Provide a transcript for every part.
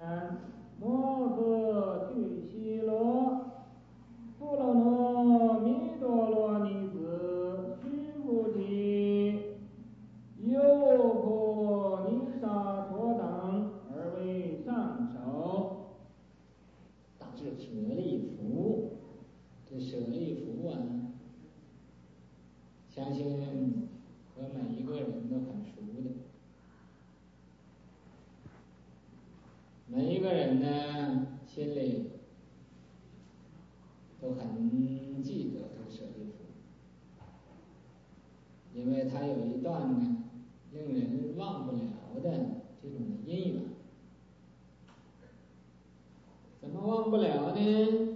摩诃俱西罗，波罗罗蜜多罗尼子，须菩提，优婆尼沙陀等而为上首。 大智舍利弗，这舍利弗啊，相信和每一个人都很熟的。每一个人呢，心里都很记得这个舍利弗，因为他有一段呢令人忘不了的这种的因缘。怎么忘不了呢？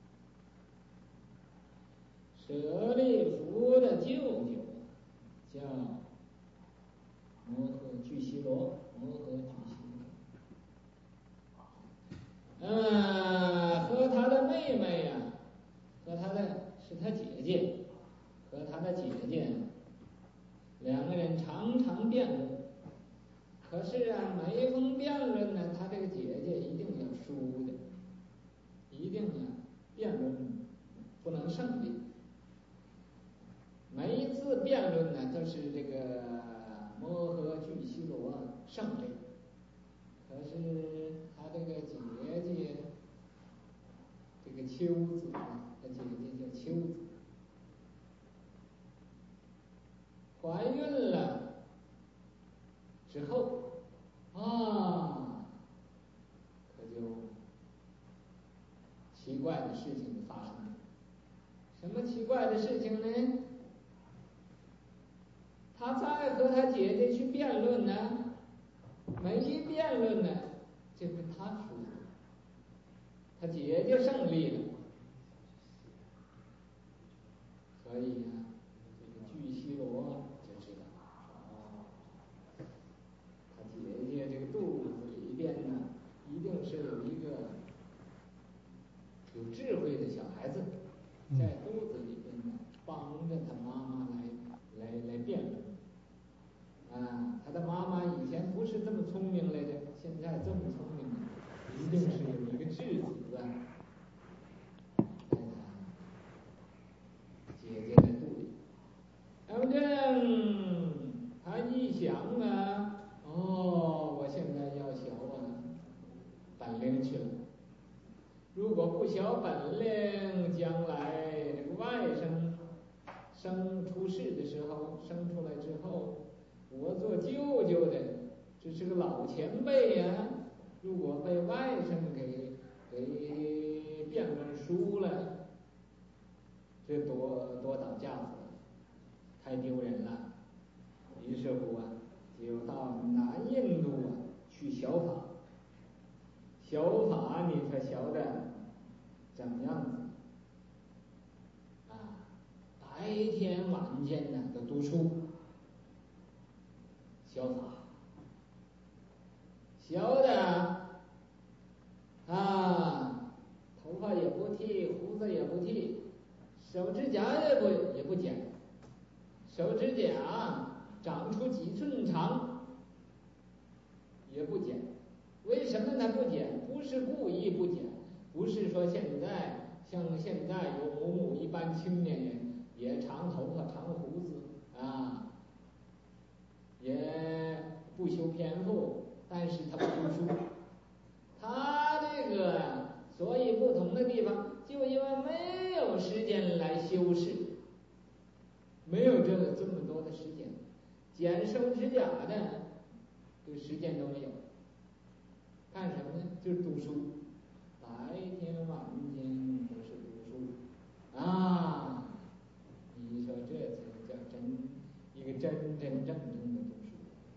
舍利弗的舅舅叫摩诃俱西罗，和他的妹妹呀，是他姐姐，和他的姐姐两个人常常辩论。可是啊，每逢辩论呢，他这个姐姐一定要输的，一定辩论不能胜利。每一次辩论呢，都是这个摩诃俱西罗胜利。可是他这个姐姐，这个秋子，他姐姐叫秋子，怀孕了之后可就奇怪的事情发生了。什么奇怪的事情呢？他再和他姐姐去辩论呢，每一辩论呢，就跟他输了，他姐姐胜利了。所以呢，这个俱西罗就知道，他姐姐这个肚子里边呢，一定是有一个有智慧的小孩子，在肚子里边呢，帮着他妈妈来辩论。他的妈妈以前不是这么聪明来的，现在这么聪明，一定是有一个智子在他姐姐的肚里。然后他一想我现在要学本领去了。如果不学本领，将来这个外甥生出世的时候，生出来之后，我做舅舅的，这是个老前辈呀。如果被外甥给辩论输了，这多倒架子了，太丢人了。于是乎就到南印度去学法。学法你可学的怎么样子？白天晚间呢都读书学法，学的头发也不剃，胡子也不剃，手指甲也不剪，手指甲长出几寸长也不剪。为什么他不剪？不是故意不剪，不是说像现在有某一般青年人也长头发长胡子也不修边幅，但是他不读书。他这个所以不同的地方，就因为没有时间来修饰，没有这么多的时间，剪手指甲的这个时间都没有。干什么呢？就是读书，白天晚间都是读书你说这才叫一个真正的读书。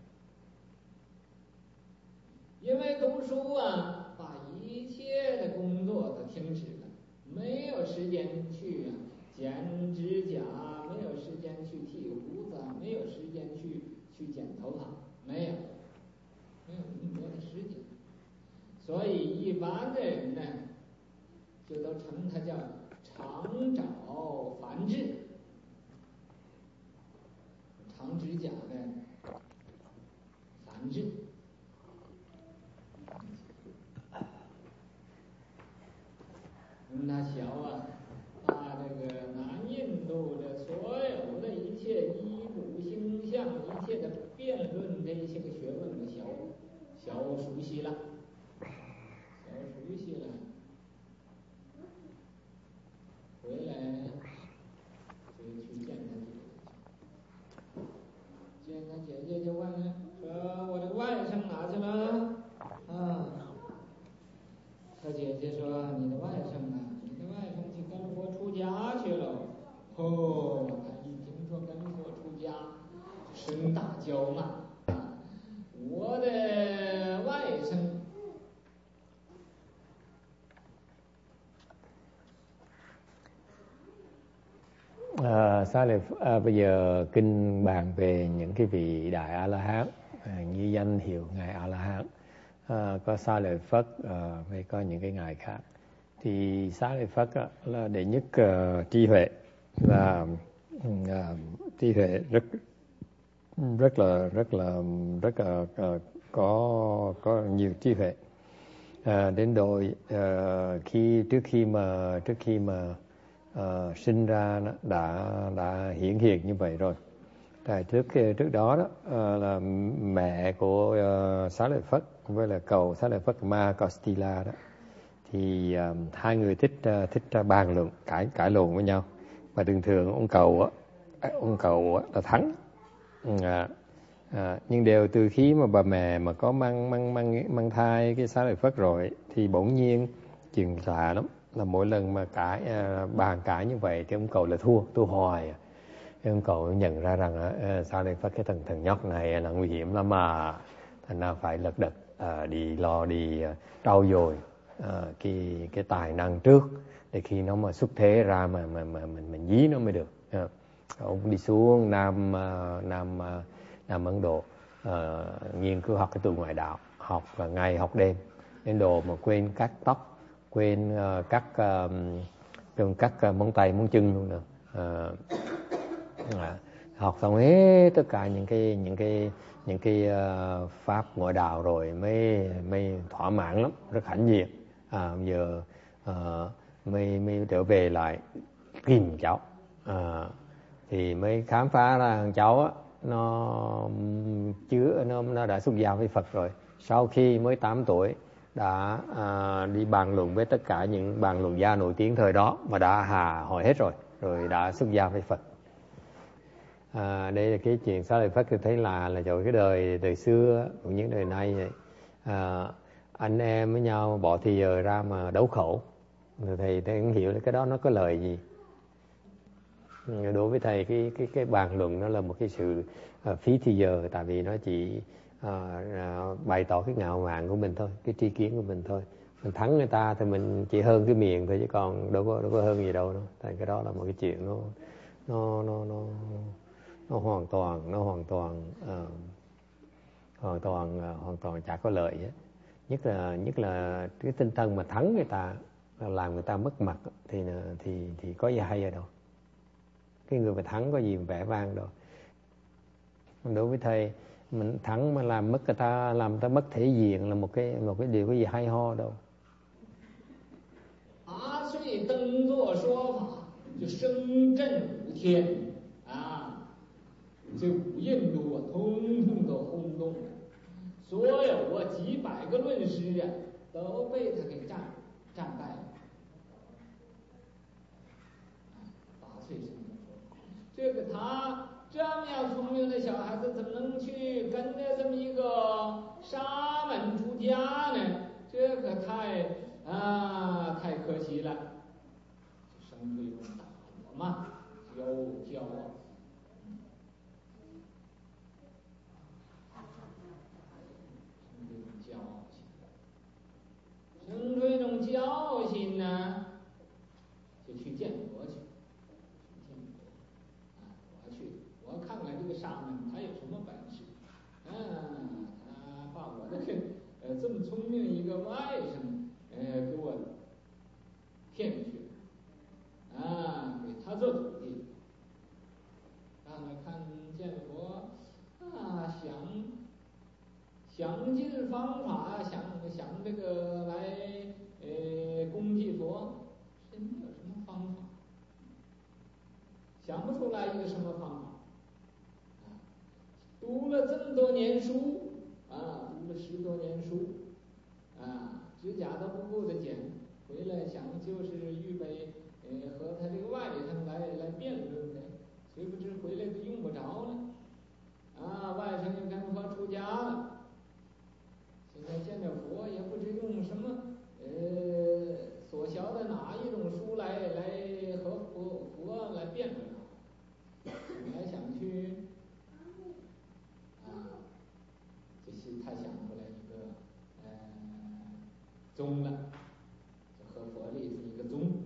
因为读书把一切的工作都停止了，没有时间去剪指甲，没有时间去剃胡子，没有时间去剪头发，没有那么多的时间。所以一般的人呢，就都称它叫长爪繁殖，长指甲的繁殖。 悉了，小熟悉了，回来就去见他姐姐，见他姐姐就问说我这个外甥哪去了？他姐姐说你的外甥啊，你的外甥去跟佛出家去了。哦，他一听说跟佛出家，声大叫嘛，我的外甥。 Xá Lợi bây giờ kinh bàn về những cái vị đại A La Hán, như danh hiệu ngài A La Hán, có Xá Lợi Phất, hay có những cái ngài khác. Thì Xá Lợi Phất là đệ nhất trí huệ, và trí huệ rất là có nhiều trí huệ, đến độ trước khi mà sinh ra đã hiển hiện như vậy rồi. Tại trước đó là mẹ của Xá Lợi Phất với là cầu Xá Lợi Phất Ma Kaustila đó, thì hai người thích bàn luận cãi lộn với nhau, và thường ông cầu là thắng. Nhưng đều từ khi mà bà mẹ mà có mang thai cái Xá Lợi Phất rồi, thì bỗng nhiên chuyện lạ lắm, là mỗi lần mà bàn cãi như vậy thì ông cầu là thua hoài. Ông cầu nhận ra rằng Xá Lợi Phất cái thằng nhóc này là nguy hiểm lắm mà, thành ra phải lật đật đi trau dồi cái tài năng trước, để khi nó mà xuất thế ra mà mình dí nó mới được. Ông đi xuống Nam Ấn Độ, nghiên cứu học cái tu ngoại đạo, học ngày học đêm, đến độ mà quên cắt tóc, quên cắt móng tay móng chân luôn nữa. Học xong hết tất cả những cái pháp ngoại đạo rồi mới thỏa mãn lắm, rất hãnh diện. Bây giờ mới trở về lại tìm cháu, thì mới khám phá ra thằng cháu á, nó đã xuất gia với Phật rồi. Sau khi mới 8 tuổi đã đi bàn luận với tất cả những bàn luận gia nổi tiếng thời đó, mà đã hỏi hết rồi đã xuất gia với Phật. Đây là cái chuyện Xá Lợi Phất. Tôi thấy là rồi cái đời xưa cũng những đời nay vậy, anh em với nhau bỏ thì giờ ra mà đấu khẩu, thầy không hiểu là cái đó nó có lợi gì. Đối với thầy cái bàn luận nó là một cái sự phí thì giờ, tại vì nó chỉ bày tỏ cái ngạo mạn của mình thôi, cái tri kiến của mình thôi. Mình thắng người ta thì mình chỉ hơn cái miệng thôi, chứ còn đâu có hơn gì đâu. Tại cái đó là một cái chuyện nó hoàn toàn chả có lợi ấy. Nhất là cái tinh thần mà thắng người ta, làm người ta mất mặt, thì có gì hay ở đâu. Cái người mà thắng có gì vẻ vang đâu. Đối với thầy, mình thắng mà làm mất người ta, làm người ta mất thể diện là một cái điều có gì hay ho đâu. 所以登座说法就声震五天这五印度通通都轰动了，所有几百个论师都被他给战败了。8岁生的时候，这个他这么样聪明的小孩子，怎么能去跟着这么一个沙门出家呢？这个太可惜了。生出一种大火嘛，骄傲。生出一种骄傲心呢，就去见佛去。我要看看这个沙门他有什么本事。他把我这个这么聪明一个外甥给我骗去给他做徒弟。让他看见佛想尽方法，想这个来攻击佛，是没有什么方法，想不出来一个什么方法。读了这么多年书读了10多年书， 谁不知回来都用不着了。外甥也跟佛出家了，现在见着佛也不知用什么所学的哪一种书来和佛来辩论，想来想去，就是他想出来一个宗了，就和佛立出一个宗。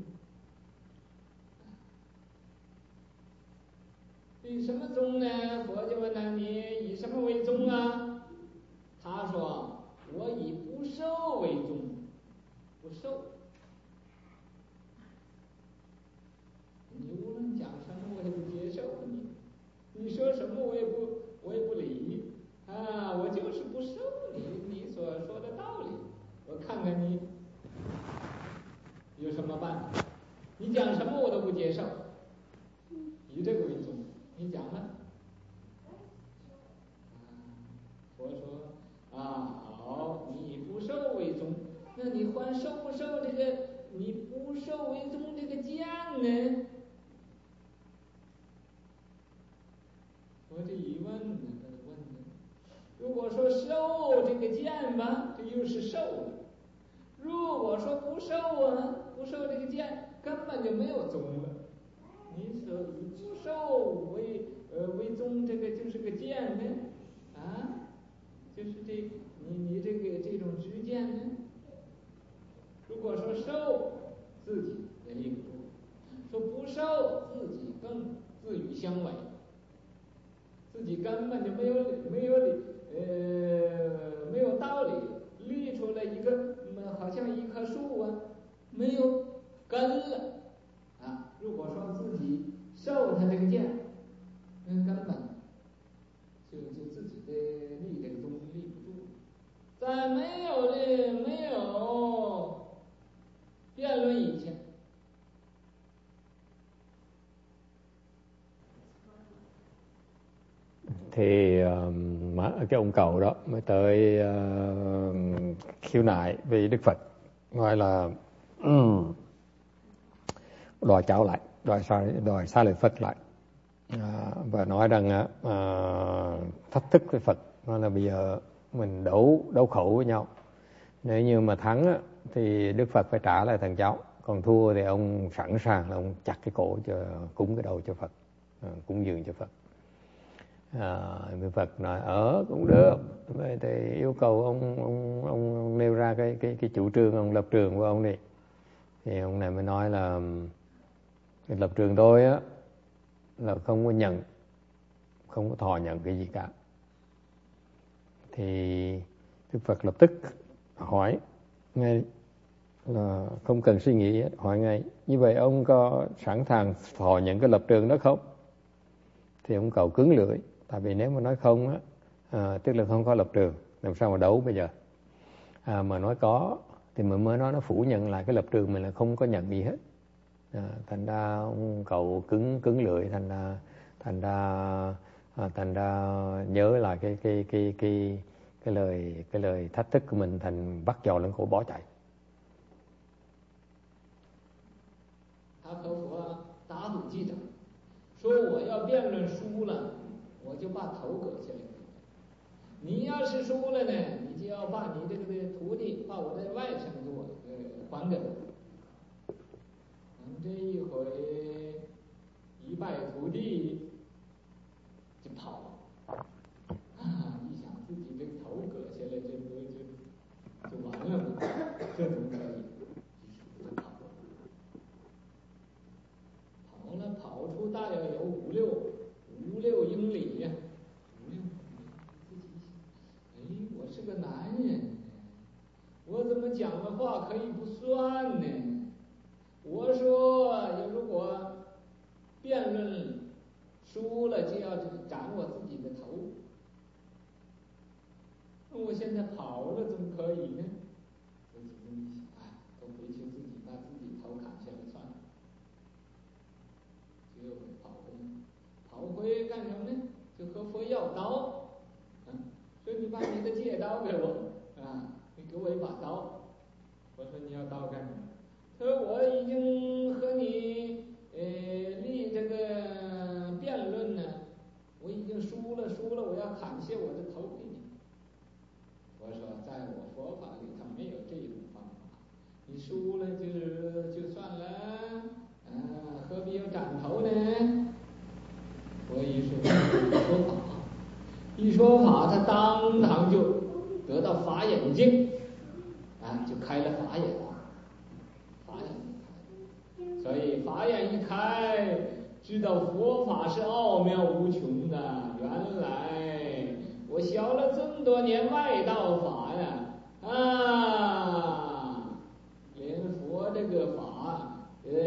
以什么宗呢？佛就问他，你以什么为宗啊？他说我以不受为宗。不受，你无论讲什么我也不接受你说什么我也不理我就是不受你所说的道理。我看看你有什么办法，你讲什么我都不接受，以这个为宗，你讲呢？佛说好，你以不受为宗，那你还受不受这个你不受为宗这个见呢？我这一问呢，问呢，如果说受这个见吧，这又是受了；如果说不受不受这个见，根本就没有宗了。你所以不受为宗，这个就是个见呢，就是你这种执见呢。如果说受，自己也立不住；说不受，自己更自与相违，自己根本就没有道理，立出了一个好像一棵树没有根了如果说自己受他这个见，根本就自己的立这个宗立不住。在没有辩论以前， thì cái ông cậu đó mới tới khiếu nại với Đức Phật, nói là đòi cháu lại, đòi xa lời Phật lại, và nói rằng thách thức với Phật, nói là bây giờ mình đấu khẩu với nhau, nếu như mà thắng thì Đức Phật phải trả lại thằng cháu, còn thua thì ông sẵn sàng là ông chặt cái cổ cho cúng cái đầu cho Phật, cúng dường cho Phật. Phật nói cũng được, thì yêu cầu ông nêu ra cái chủ trương, ông lập trường của ông đi. Thì ông này mới nói là cái lập trường tôi là không có nhận, không có thọ nhận cái gì cả. Thì Đức Phật lập tức hỏi ngay, là không cần suy nghĩ, hỏi ngay, như vậy ông có sẵn sàng thọ nhận cái lập trường đó không? Thì ông cậu cứng lưỡi, tại vì nếu mà nói không tức là không có lập trường, làm sao mà đấu bây giờ. Mà nói có thì mình mới nói nó phủ nhận lại cái lập trường mình là không có nhận gì hết. Thành ra ông cậu cứng lưỡi, thành ra nhớ lại cái lời thách thức của mình, thành bắt giò lên cổ bỏ chạy. 他和佛打赌记者，说我要辩论输了，我就把头割下来。你要是输了呢，你就要把你这个徒弟，把我的外甥给我还给我。这一回一败涂地就跑了一想自己这个头割下来，这不就完了吗？这怎么可以？跑出大约有五六英里呀，5、6英里。自己想，我是个男人，我怎么讲的话可以不算呢？我说如果辩论输了，就要斩我自己的头。那我现在跑了，怎么可以呢？自己这么一想，都回去自己把自己头砍下来算了。就跑回干什么呢？就和佛要刀，说你把你的戒刀给我，你给我一把刀。我说你要刀干什么？他说我已经和你立这个辩境就开了法眼了，法眼一开，所以法眼一开，知道佛法是奥妙无穷的。原来我学了这么多年外道法呀，连佛这个法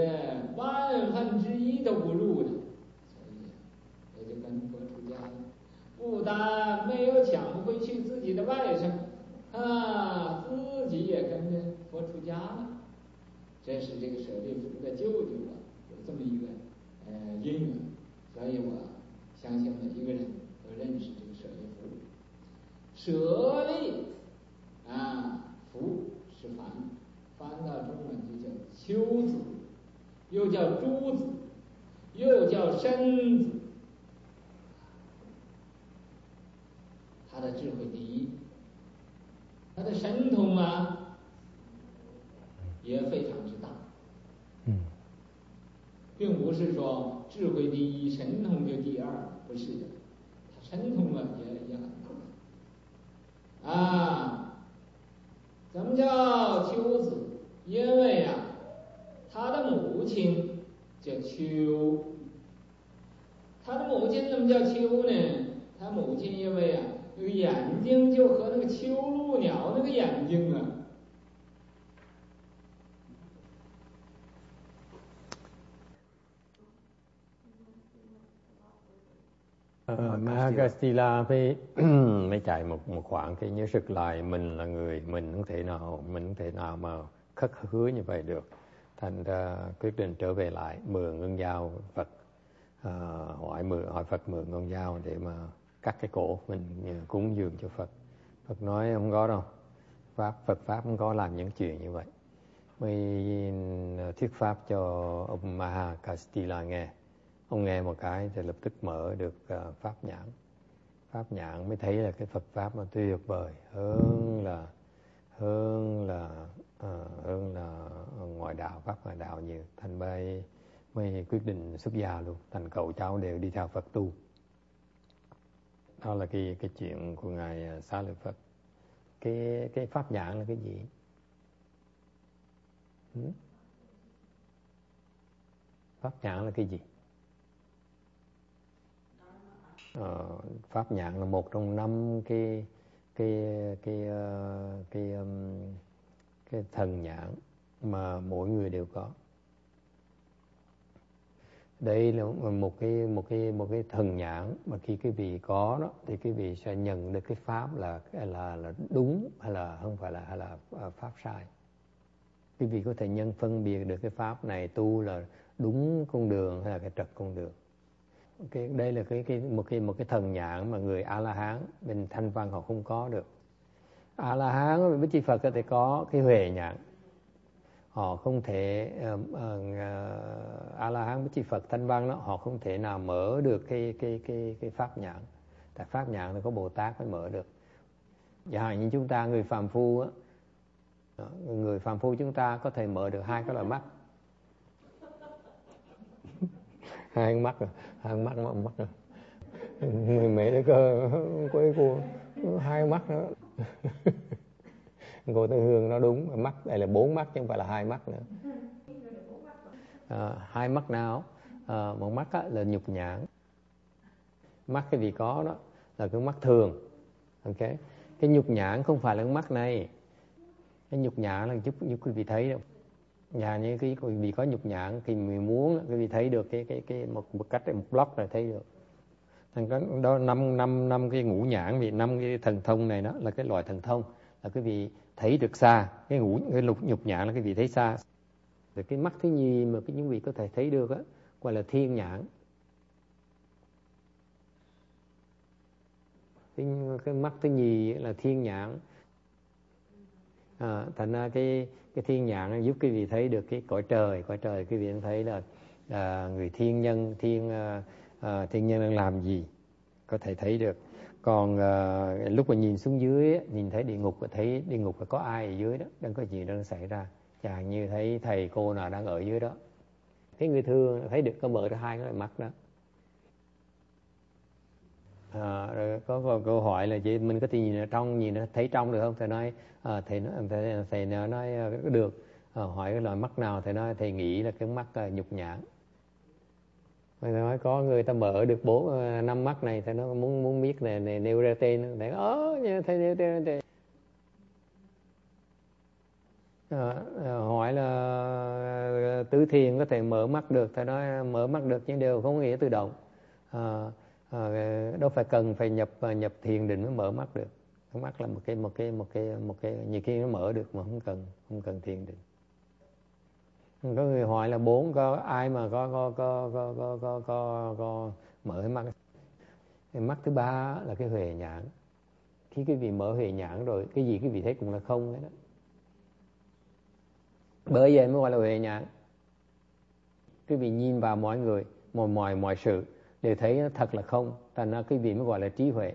1/1000都不入的，所以我就跟佛出家了。不但没有抢回去自己的外甥，自己也跟着佛出家了。这是这个舍利弗的舅舅有这么一个因缘，所以我相信每一个人都认识这个舍利弗。舍利弗是翻到中文就叫丘子，又叫诸子，又叫身子。他的智慧第一，他的神通也非常之大。并不是说智慧第一，神通就第二，不是的，他神通也很大。怎么叫丘子？因为他的母亲叫丘。他的母亲怎么叫丘呢？他母亲因为那个眼睛就和那个秋鹭鸟那个眼睛 Mahakastila mới chạy một khoảng thì nhớ sực lại mình là người, mình không thể nào mà khất hứa như vậy được. Thành ra quyết định trở về lại mượn con dao Phật, hỏi Phật mượn con dao để mà cắt cái cổ mình cúng dường cho Phật. Phật nói không có đâu, Phật Pháp không có làm những chuyện như vậy. Mới thuyết Pháp cho ông Mahakastila nghe. Ông nghe một cái thì lập tức mở được pháp nhãn. Pháp nhãn mới thấy là cái Phật Pháp mà tuyệt vời hơn là ngoại đạo, Pháp ngoại đạo nhiều. Thành mới quyết định xuất gia luôn. Thành cậu cháu đều đi theo Phật tu. Đó là cái chuyện của Ngài Xá Lợi Phất. Cái pháp nhãn là cái gì? Pháp nhãn là cái gì? Pháp nhãn là một trong 5 cái thần nhãn mà mỗi người đều có. Đây là một cái thần nhãn mà khi cái vị có đó thì cái vị sẽ nhận được cái pháp là đúng hay là không phải là pháp sai. Cái vị có thể phân biệt được cái pháp này tu là đúng con đường hay là cái trật con đường. Đây là một cái thần nhãn mà người A-la-hán bên Thanh Văn họ không có được. A-la-hán với Bích Chi Phật thì có cái huệ nhãn. Họ không thể A-la-hán Bích Chi Phật Thanh Văn đó, họ không thể nào mở được cái pháp nhãn. Tại pháp nhãn là có Bồ Tát mới mở được. Chẳng hạn như chúng ta người phàm phu người phàm phu chúng ta có thể mở được 2 cái loại mắt. 2 mắt rồi. Người mẹ đấy cơ cô 2 mắt nữa. Cô Tư Hương nó đúng, mắt đây là 4 mắt chứ không phải là 2 mắt nữa. 2 mắt nào? Một mắt là nhục nhãn. Mắt cái vị có đó là cái mắt thường. Okay. Cái nhục nhãn không phải là cái mắt này. Cái nhục nhãn là giúp quý vị thấy đâu. Nhà như cái vì có nhục nhãn thì mình muốn quý vị thấy được cái một cách một block là thấy được. Thành đó 5 cái ngũ nhãn, vì 5 cái thần thông này đó là cái loại thần thông là quý vị thấy được xa. Cái nhục nhãn là quý vị thấy xa. Rồi cái mắt thứ nhì mà quý vị có thể thấy được gọi là thiên nhãn. Cái mắt thứ nhì là thiên nhãn. Thành ra cái thiên nhãn giúp quý vị thấy được cái cõi trời quý vị thấy là người thiên nhân đang làm gì, có thể thấy được. Còn lúc mà nhìn xuống dưới nhìn thấy địa ngục, thấy địa ngục là có ai ở dưới đó, đang có gì đang xảy ra, chẳng như thấy thầy cô nào đang ở dưới đó. Cái người thường thấy được, có mở ra 2 cái mắt đó. Rồi có câu hỏi là chị mình có thể nhìn ở trong, nhìn thấy trong được không? Thầy nói thầy nói được. Hỏi cái loại mắt nào? Thầy nói thầy nghĩ là cái mắt nhục nhãn. Thầy nói có người ta mở được 4-5 mắt này, thầy nói muốn biết này nêu ra tên. Thầy thầy nêu tên. Hỏi là tứ thiền có thể mở mắt được. Thầy nói mở mắt được nhưng đều không nghĩa tự động. Đâu phải cần phải nhập thiền định mới mở mắt được. Cái mắt là một cái nhiều khi nó mở được mà không cần thiền định. Có người hỏi là 4 có ai mà có mở cái mắt. Cái mắt thứ 3 là cái huệ nhãn. Khi quý vị mở huệ nhãn rồi, cái gì quý vị thấy cũng là không đấy đó. Bởi vậy mới gọi là huệ nhãn. Quý vị nhìn vào mọi người, mọi sự đều thấy nó thật là không, thành ra quý vị mới gọi là trí huệ.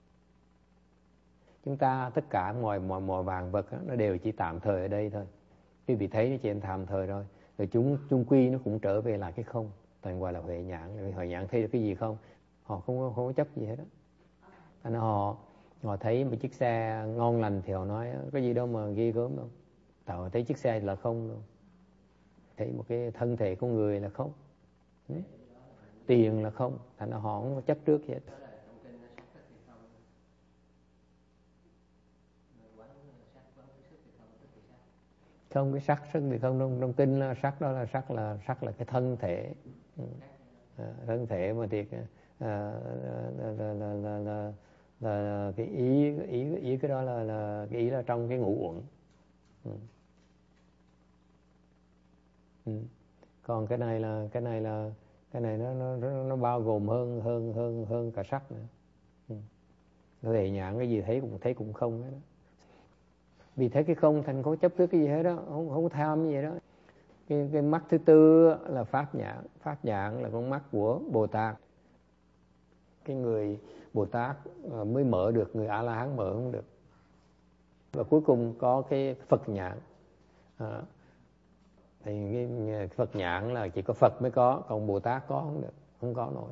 Chúng ta tất cả mọi vạn vật đó, nó đều chỉ tạm thời ở đây thôi. Quý vị thấy nó chỉ tạm thời thôi, rồi chung quy nó cũng trở về lại cái không, thành gọi là huệ nhãn. Huệ nhãn thấy được cái gì không? Họ không có chấp gì hết đó. Thành ra họ thấy một chiếc xe ngon lành thì họ nói có gì đâu mà ghê gớm đâu. Tại họ thấy chiếc xe là không luôn. Thấy một cái thân thể con người là không, tiền là không, thành ra họ không có chấp trước gì hết. Không, cái sắc thì không, trong kinh là sắc, đó là sắc là cái thân thể. Thân thể mà thiệt là cái ý cái đó là cái ý là trong cái ngũ uẩn. Còn cái này nó bao gồm hơn cả sắc nữa. Huệ nhãn cái gì thấy cũng không hết đó. Vì thấy cái không thành không chấp trước cái gì hết đó, không tham gì hết đó. Cái mắt thứ 4 là pháp nhãn. Pháp nhãn là con mắt của Bồ Tát. Cái người Bồ Tát mới mở được, người A La Hán mở không được. Và cuối cùng có cái Phật nhãn. Thì cái Phật nhãn là chỉ có Phật mới có, còn Bồ Tát có không được, không có nổi.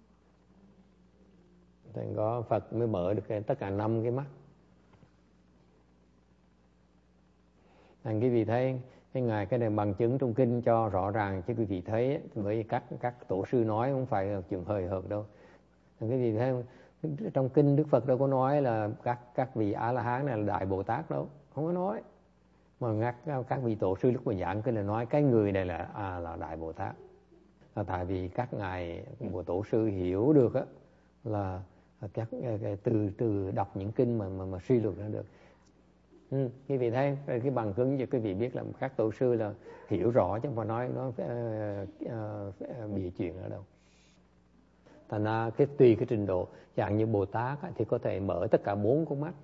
Thì có Phật mới mở được tất cả 5 cái mắt. Thành quý vị thấy cái ngài cái này bằng chứng trong kinh cho rõ ràng, chứ quý vị thấy với các tổ sư nói không phải là chuyện hời hợt đâu. Thành quý vị thấy trong kinh Đức Phật đâu có nói là các vị A La Hán này là đại Bồ Tát đâu, không có nói. Mà các vị tổ sư lúc mà giảng kinh là nói cái người này là đại Bồ Tát. Là tại vì các ngài của tổ sư hiểu được á, là các từ đọc những kinh mà suy luận ra được. Quý vị thấy cái bằng chứng cho quý vị biết là các tổ sư là hiểu rõ chứ không phải nói bịa chuyện ở đâu. Thành ra tùy cái trình độ, dạng như Bồ Tát thì có thể mở tất cả 4 con mắt.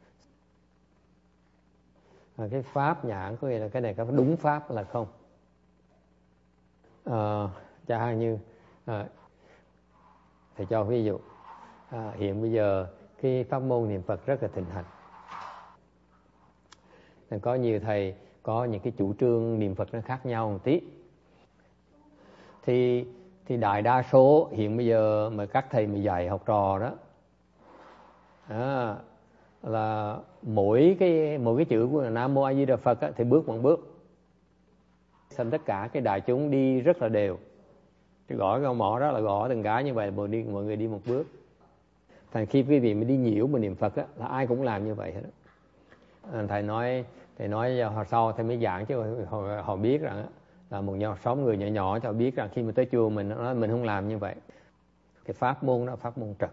Cái pháp nhãn có nghĩa là cái này có đúng pháp là không. Chẳng hạn như thầy cho ví dụ, hiện bây giờ cái pháp môn niệm Phật rất là thịnh hành. Có nhiều thầy có những cái chủ trương niệm Phật nó khác nhau một tí. Thì đại đa số hiện bây giờ mà các thầy mà dạy học trò đó, là mỗi cái chữ của Nam Mô A Di Đà Phật á, thì bước một bước, xong tất cả cái đại chúng đi rất là đều. Cái gõ cái mỏ đó là gõ từng cái như vậy, mọi người đi một bước. Thành khi quý vị mới đi nhiễu mà niệm Phật á, là ai cũng làm như vậy hết đó. Thầy nói họ sau thầy mới giảng chứ họ biết rằng á, là một số người nhỏ cho họ biết rằng khi mà tới chùa mình nói mình không làm như vậy. Cái pháp môn đó pháp môn trật.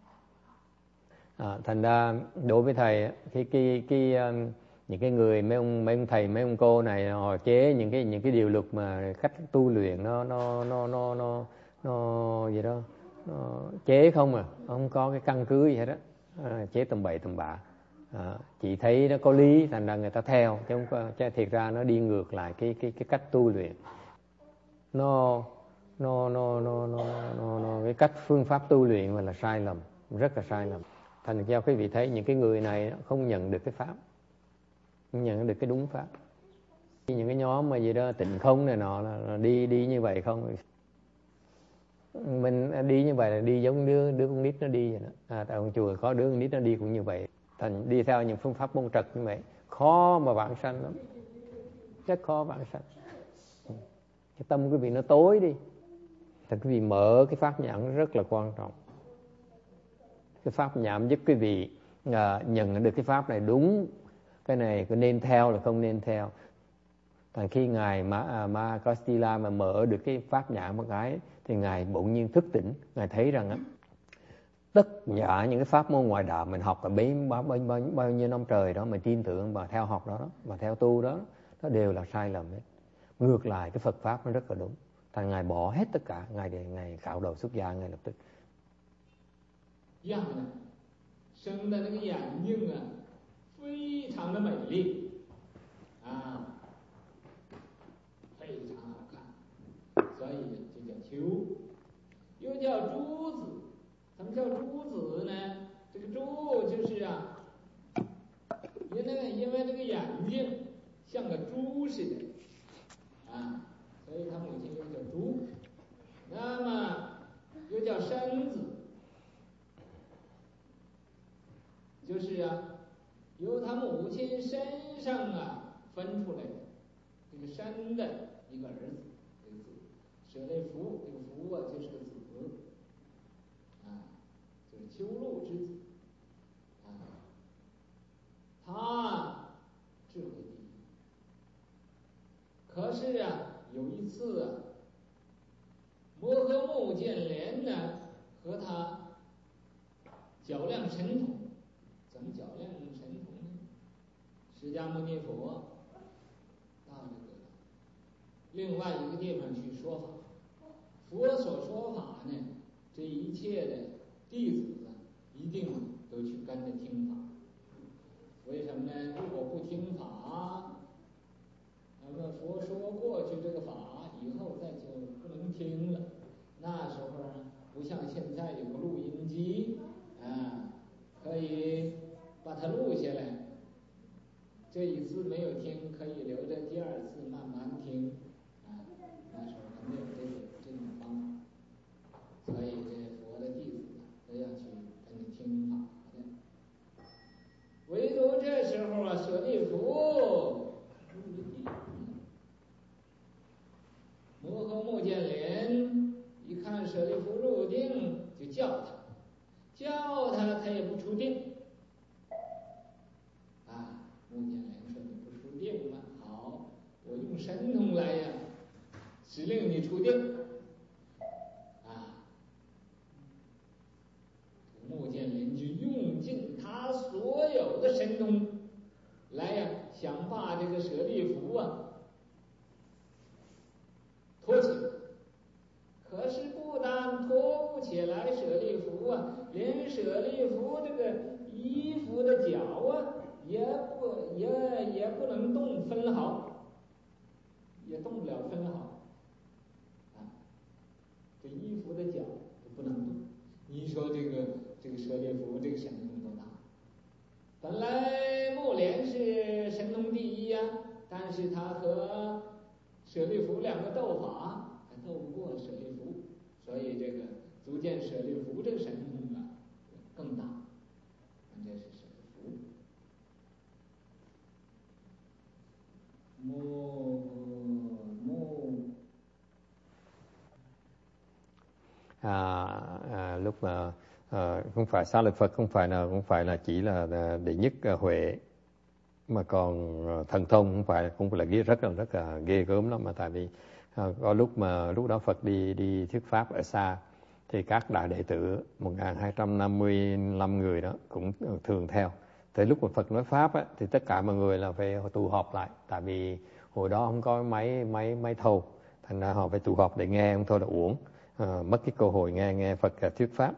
Thành ra đối với thầy những cái người mấy ông thầy mấy ông cô này họ chế những cái điều luật mà cách tu luyện nó gì đó nó chế không không có cái căn cứ gì hết đó, chế tầm bậy tầm bạ. Chỉ thấy nó có lý thành ra người ta theo, chứ không có, thiệt ra nó đi ngược lại cái cách tu luyện. Nó cái cách phương pháp tu luyện mà là sai lầm, rất là sai lầm. Thành ra quý vị thấy những cái người này không nhận được cái pháp, không nhận được cái đúng pháp. Những cái nhóm mà gì đó tịnh không này nọ là đi như vậy không. Mình đi như vậy là đi giống đứa con nít nó đi vậy đó. Tại ông chùa có đứa con nít nó đi cũng như vậy. Thành đi theo những phương pháp môn trật như vậy, khó mà vãng sanh lắm, rất khó vãng sanh. Cái tâm quý vị nó tối đi. Thì quý vị mở cái pháp nhãn rất là quan trọng. Cái pháp nhãn giúp quý vị nhận được cái pháp này đúng, cái này có nên theo là không nên theo. Thành khi ngài Ma Costilla mà mở được cái pháp nhãn một cái thì ngài bỗng nhiên thức tỉnh, ngài thấy rằng tất cả những cái pháp môn ngoại đạo mình học ở bao nhiêu năm trời đó, mình tin tưởng và theo học đó, và theo tu đó, nó đều là sai lầm hết. Ngược lại cái Phật pháp nó rất là đúng. Thành ngài bỏ hết tất cả, ngài cạo đầu xuất gia ngay lập tức. 样呢，生的那个眼睛啊，非常的美丽啊，非常好看，所以就叫秋，又叫珠子。什么叫珠子呢？这个珠就是啊，因为这个眼睛像个珠似的啊，所以他母亲又叫珠。那么又叫身子。就是啊，由他母亲身上啊分出来的这个生的一个儿子，这个子舍利弗，这个弗啊就是个子啊，就是秋露之子啊，他智慧第一。可是啊，有一次啊，摩诃目犍连呢和他较量神通。怎么较量神通呢？释迦牟尼佛到这个另外一个地方去说法，佛所说法呢，这一切的弟子啊，一定都去跟着听法。为什么呢？如果不听法，那么佛说过去这个法，以后再就不能听了。那时候啊，不像现在有个录音机啊，可以把它录下来，这一次没有听，可以留着第二次慢慢听啊。那时候还没有这种方法，所以这佛的弟子都要去跟着听法的。唯独这时候啊，舍利弗入了定，摩诃目犍连一看舍利弗入定，就叫他，他也不出定。目犍连说：“你不出定吗？好，我用神通来呀，指令你出定。”目犍连就用尽他所有的神通来呀，想把这个舍利弗拖起来。可是不但拖不起来舍利弗连舍利弗这个衣服的角也不能动分毫，也动不了分毫这衣服的角就不能动。你说这个舍利弗这个神通多大？本来目连是神通第一但是他和舍利弗两个斗法，还斗不过舍利弗，所以这个足见舍利弗这个神通更大。这是舍利弗。 Lúc mà không phải xá lợi Phật, không phải là chỉ là đệ nhất huệ, mà còn thần thông cũng phải là rất là ghê gớm lắm. Mà tại vì có lúc đó Phật đi thuyết pháp ở xa, thì các đại đệ tử 1255 người đó cũng thường theo. Tới lúc mà Phật nói pháp thì tất cả mọi người là phải tụ họp lại, tại vì hồi đó không có máy thâu, thành ra họ phải tụ họp để nghe, không thôi là uổng, mất cái cơ hội nghe Phật thuyết pháp.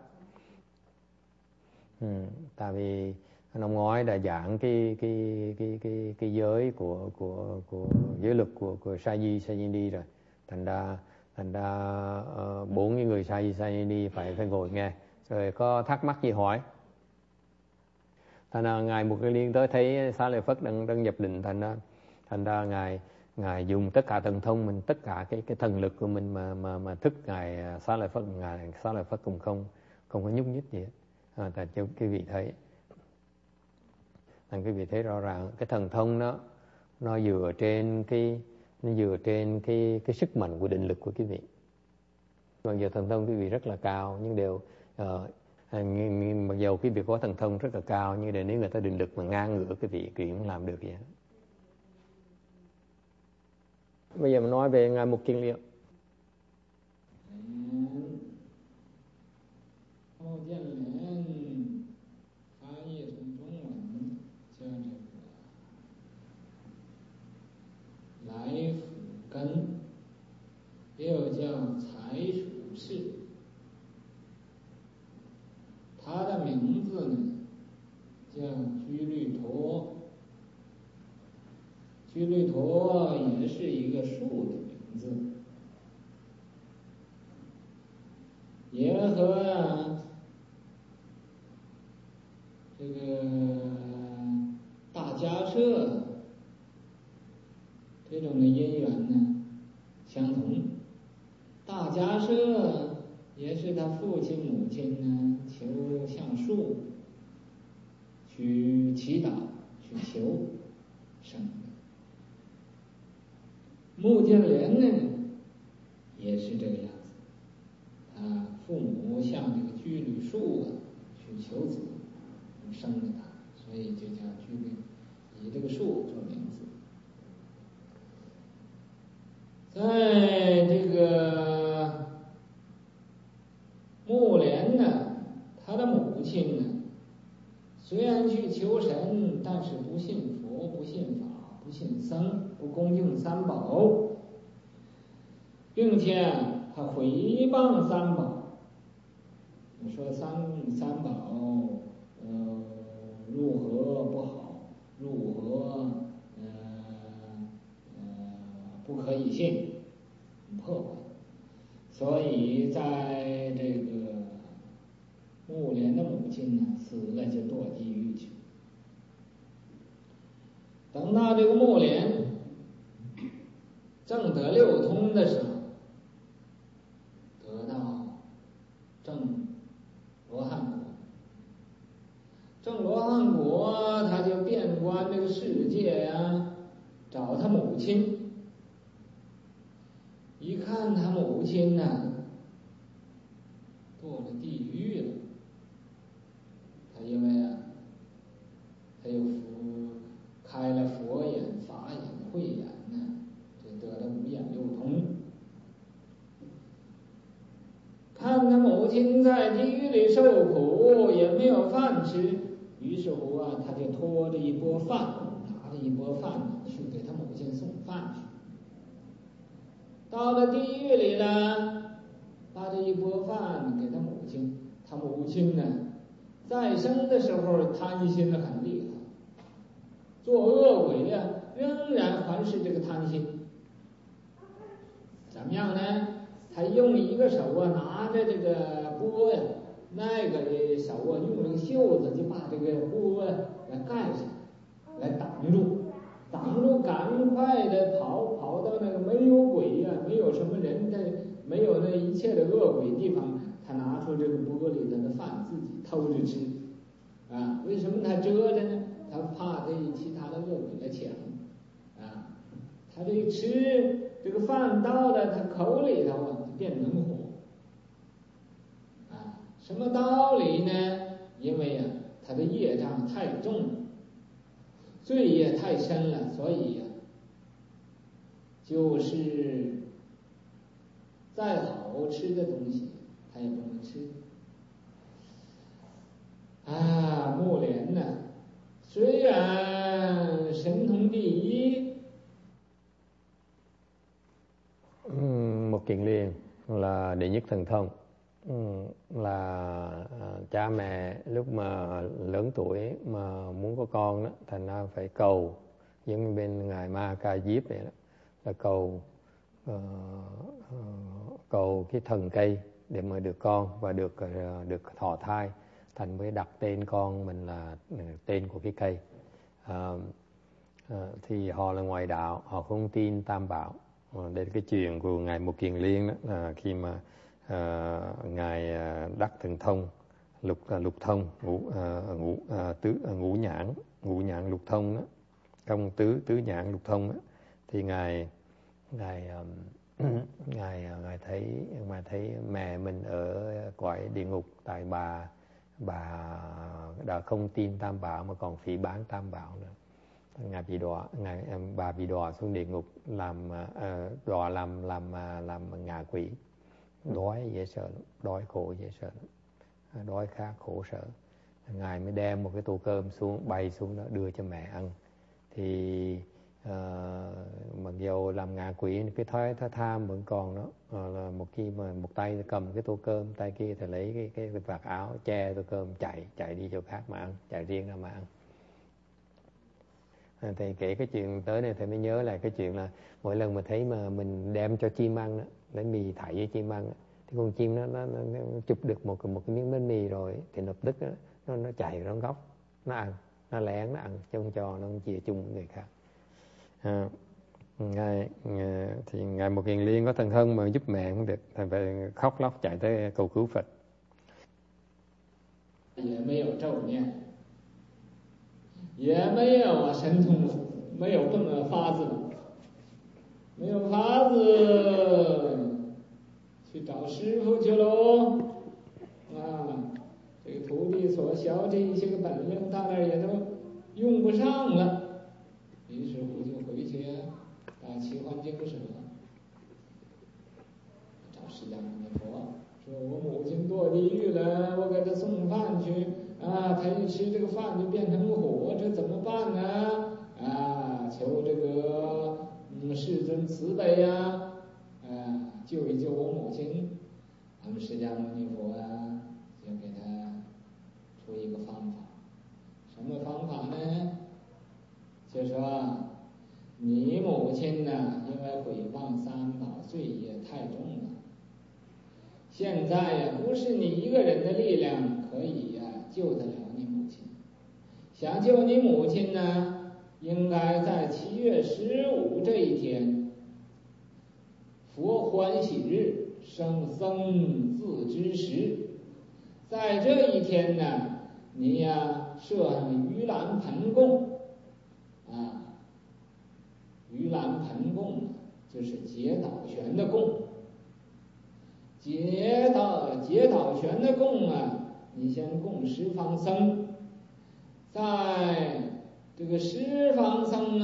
Tại vì năm ngoái đã giảng cái giới của giới luật của Sayindi rồi, thành ra 4 người Sayindi phải ngồi nghe, rồi có thắc mắc gì hỏi. Thành ra ngài Mục Kiền Liên tới thấy Xá Lợi Phất đang nhập định, thành ra ngài Ngài dùng tất cả thần thông mình, tất cả cái thần lực của mình mà thức Ngài Xá Lợi Phất. Ngài Xá Lợi Phất cũng không có nhúc nhích gì hết. Tại cho quý vị thấy, quý vị thấy rõ ràng cái thần thông nó dựa trên cái sức mạnh của định lực của quý vị. Mặc dù thần thông quý vị rất là cao, nhưng đều mặc dù quý vị có thần thông rất là cao, nhưng nếu người ta định lực mà ngang ngửa quý vị cũng làm được vậy. Bây giờ mình nói về Ngài Mục Kiền Liên. Lai Phủ根, 又叫财属士，他的名字呢叫居律陀。居律陀也是一个树的名字，也和这个大迦摄这种的因缘呢相同。大迦摄也是他父亲母亲呢求向树去祈祷去求生的。目犍连呢也是这个样子，他父母向这个居律树去求子，生了他，所以就叫居律，以这个树做名字。在这个目连呢，他的母亲呢，虽然去求神，但是不信佛，不信法，不信僧，不恭敬三宝，并且他毁谤三宝。你说三宝，如何不好，如何不可以信，破坏。所以在这个目连的母亲呢死了就堕地狱去。等到这个目连正得六通的时候，得到正罗汉果。正罗汉果他就遍观这个世界呀，找他母亲。一看他母亲呢堕了地狱了，他因为他又开了佛眼、法眼、慧眼呢，就得了五眼六通。看他母亲在地狱里受苦，也没有饭吃，于是乎他就拖着一钵饭，拿着一钵饭去给他母亲送饭去。到了地狱里了，把这一钵饭给他母亲。他母亲呢，再生的时候贪心的很厉害，做恶鬼仍然还是这个贪心。怎么样呢？他用一个手拿着这个钵那个手用这个袖子就把这个钵来盖上，来挡住，赶快的跑到那个没有鬼没有什么人的，没有那一切的恶鬼地方，他拿出这个钵里头的饭自己偷着吃。为什么他遮着呢？他怕这其他的恶鬼来抢。他这一吃这个饭到了他口里头就变能火。什么道理呢？因为他的业障太重了，罪业太深了，所以就是再好吃的东西他也不能吃。目连呢，虽然神通第一. Mục Kiền Liên là đệ nhất thần thông, là cha mẹ lúc mà lớn tuổi mà muốn có con đó, thành ra phải cầu, giống như bên ngài Ma Ca Diếp vậy đó, là cầu cái thần cây để mà được con và được thọ thai, thành mới đặt tên con mình là tên của cái cây. thì họ là ngoại đạo, họ không tin Tam Bảo. Đây là cái chuyện của ngài Một Kiền Liên đó, là khi mà ngài đắc thần thông lục thông ngũ nhãn lục thông đó, công tứ nhãn lục thông đó, thì ngài thấy mẹ mình ở cõi địa ngục, tại bà đã không tin Tam Bảo mà còn phỉ báng Tam Bảo nữa. Bà bị đọa xuống địa ngục làm ngạ quỷ, đói dễ sợ lắm, đói khổ dễ sợ lắm, đói khát khổ sở. Ngài mới đem một cái tô cơm bay xuống đó đưa cho mẹ ăn. Thì mặc dù làm ngạ quỷ, cái thói tham vẫn còn đó. Là một khi mà một tay cầm cái tô cơm, tay kia thì lấy cái vạt áo che tô cơm, chạy đi chỗ khác mà ăn, chạy riêng ra mà ăn. Thầy kể cái chuyện tới này thầy mới nhớ lại cái chuyện là mỗi lần mà thấy mà mình đem cho chim ăn đó, lấy mì thảy với chim ăn đó, thì con chim nó chụp được một cái miếng bánh mì rồi thì lập tức đó, nó chạy ra góc, nó ăn, nó lén nó ăn, chứ không cho nó chia chung với người khác. Ngài Một Kiền Liên có thần thân mà giúp mẹ không được, thầy phải khóc lóc chạy tới cầu cứu Phật. 也没有咒念，也没有神通，没有法子，没有法子，去找师傅去喽。这个徒弟所学这一些个本领，到那儿也都用不上了，于是乎就回去到齐桓精舍找释迦牟尼佛，说我母亲堕地狱了，我给她送饭去，她一吃这个饭就变成火，这怎么办呢？求这个世尊慈悲呀，救一救我母亲。咱们释迦牟尼佛就给他出一个方法，什么方法呢？就说你母亲呢，因为毁谤三宝，罪业太重了。现在不是你一个人的力量可以救得了你母亲。想救你母亲呢，应该在7月15这一天，佛欢喜日，生僧自之时，在这一天呢，你设上盂兰盆供，盂兰盆供就是结导悬的供，结导悬的供你先供十方僧，在这个十方僧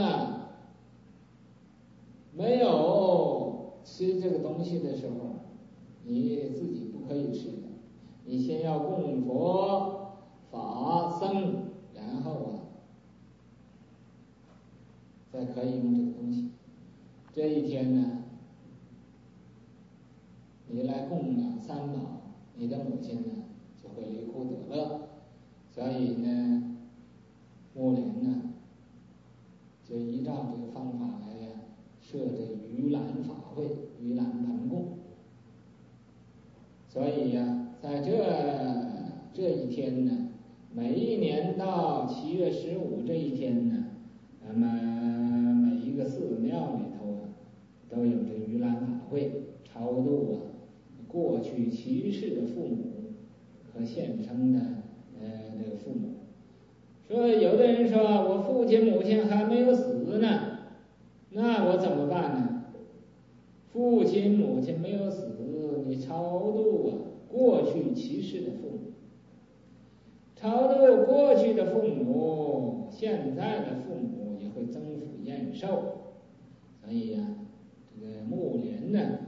没有吃这个东西的时候，你自己不可以吃的，你先要供佛法僧，然后再可以用这个东西。这一天呢，你来供养三宝，你的母亲呢就会离苦得乐。所以呢，目连呢就依照这个方法来设这盂兰法会，盂兰盆供。所以在这一天呢，每一年到7月15这一天呢，那么每一个寺庙里头都有这盂兰法会，超度过去去世的父母和现生的这个父母。说有的人说我父亲母亲还没有死呢，那我怎么办呢？父亲母亲没有死，你超度过去去世的父母，超度过去的父母，现在的父母也会增福延寿。所以这个目连呢，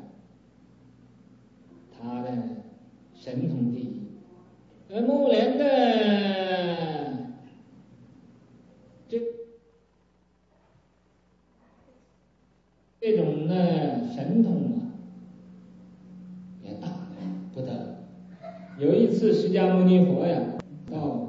他的神通第一，而目连的这种神通也大不得了。有一次释迦牟尼佛到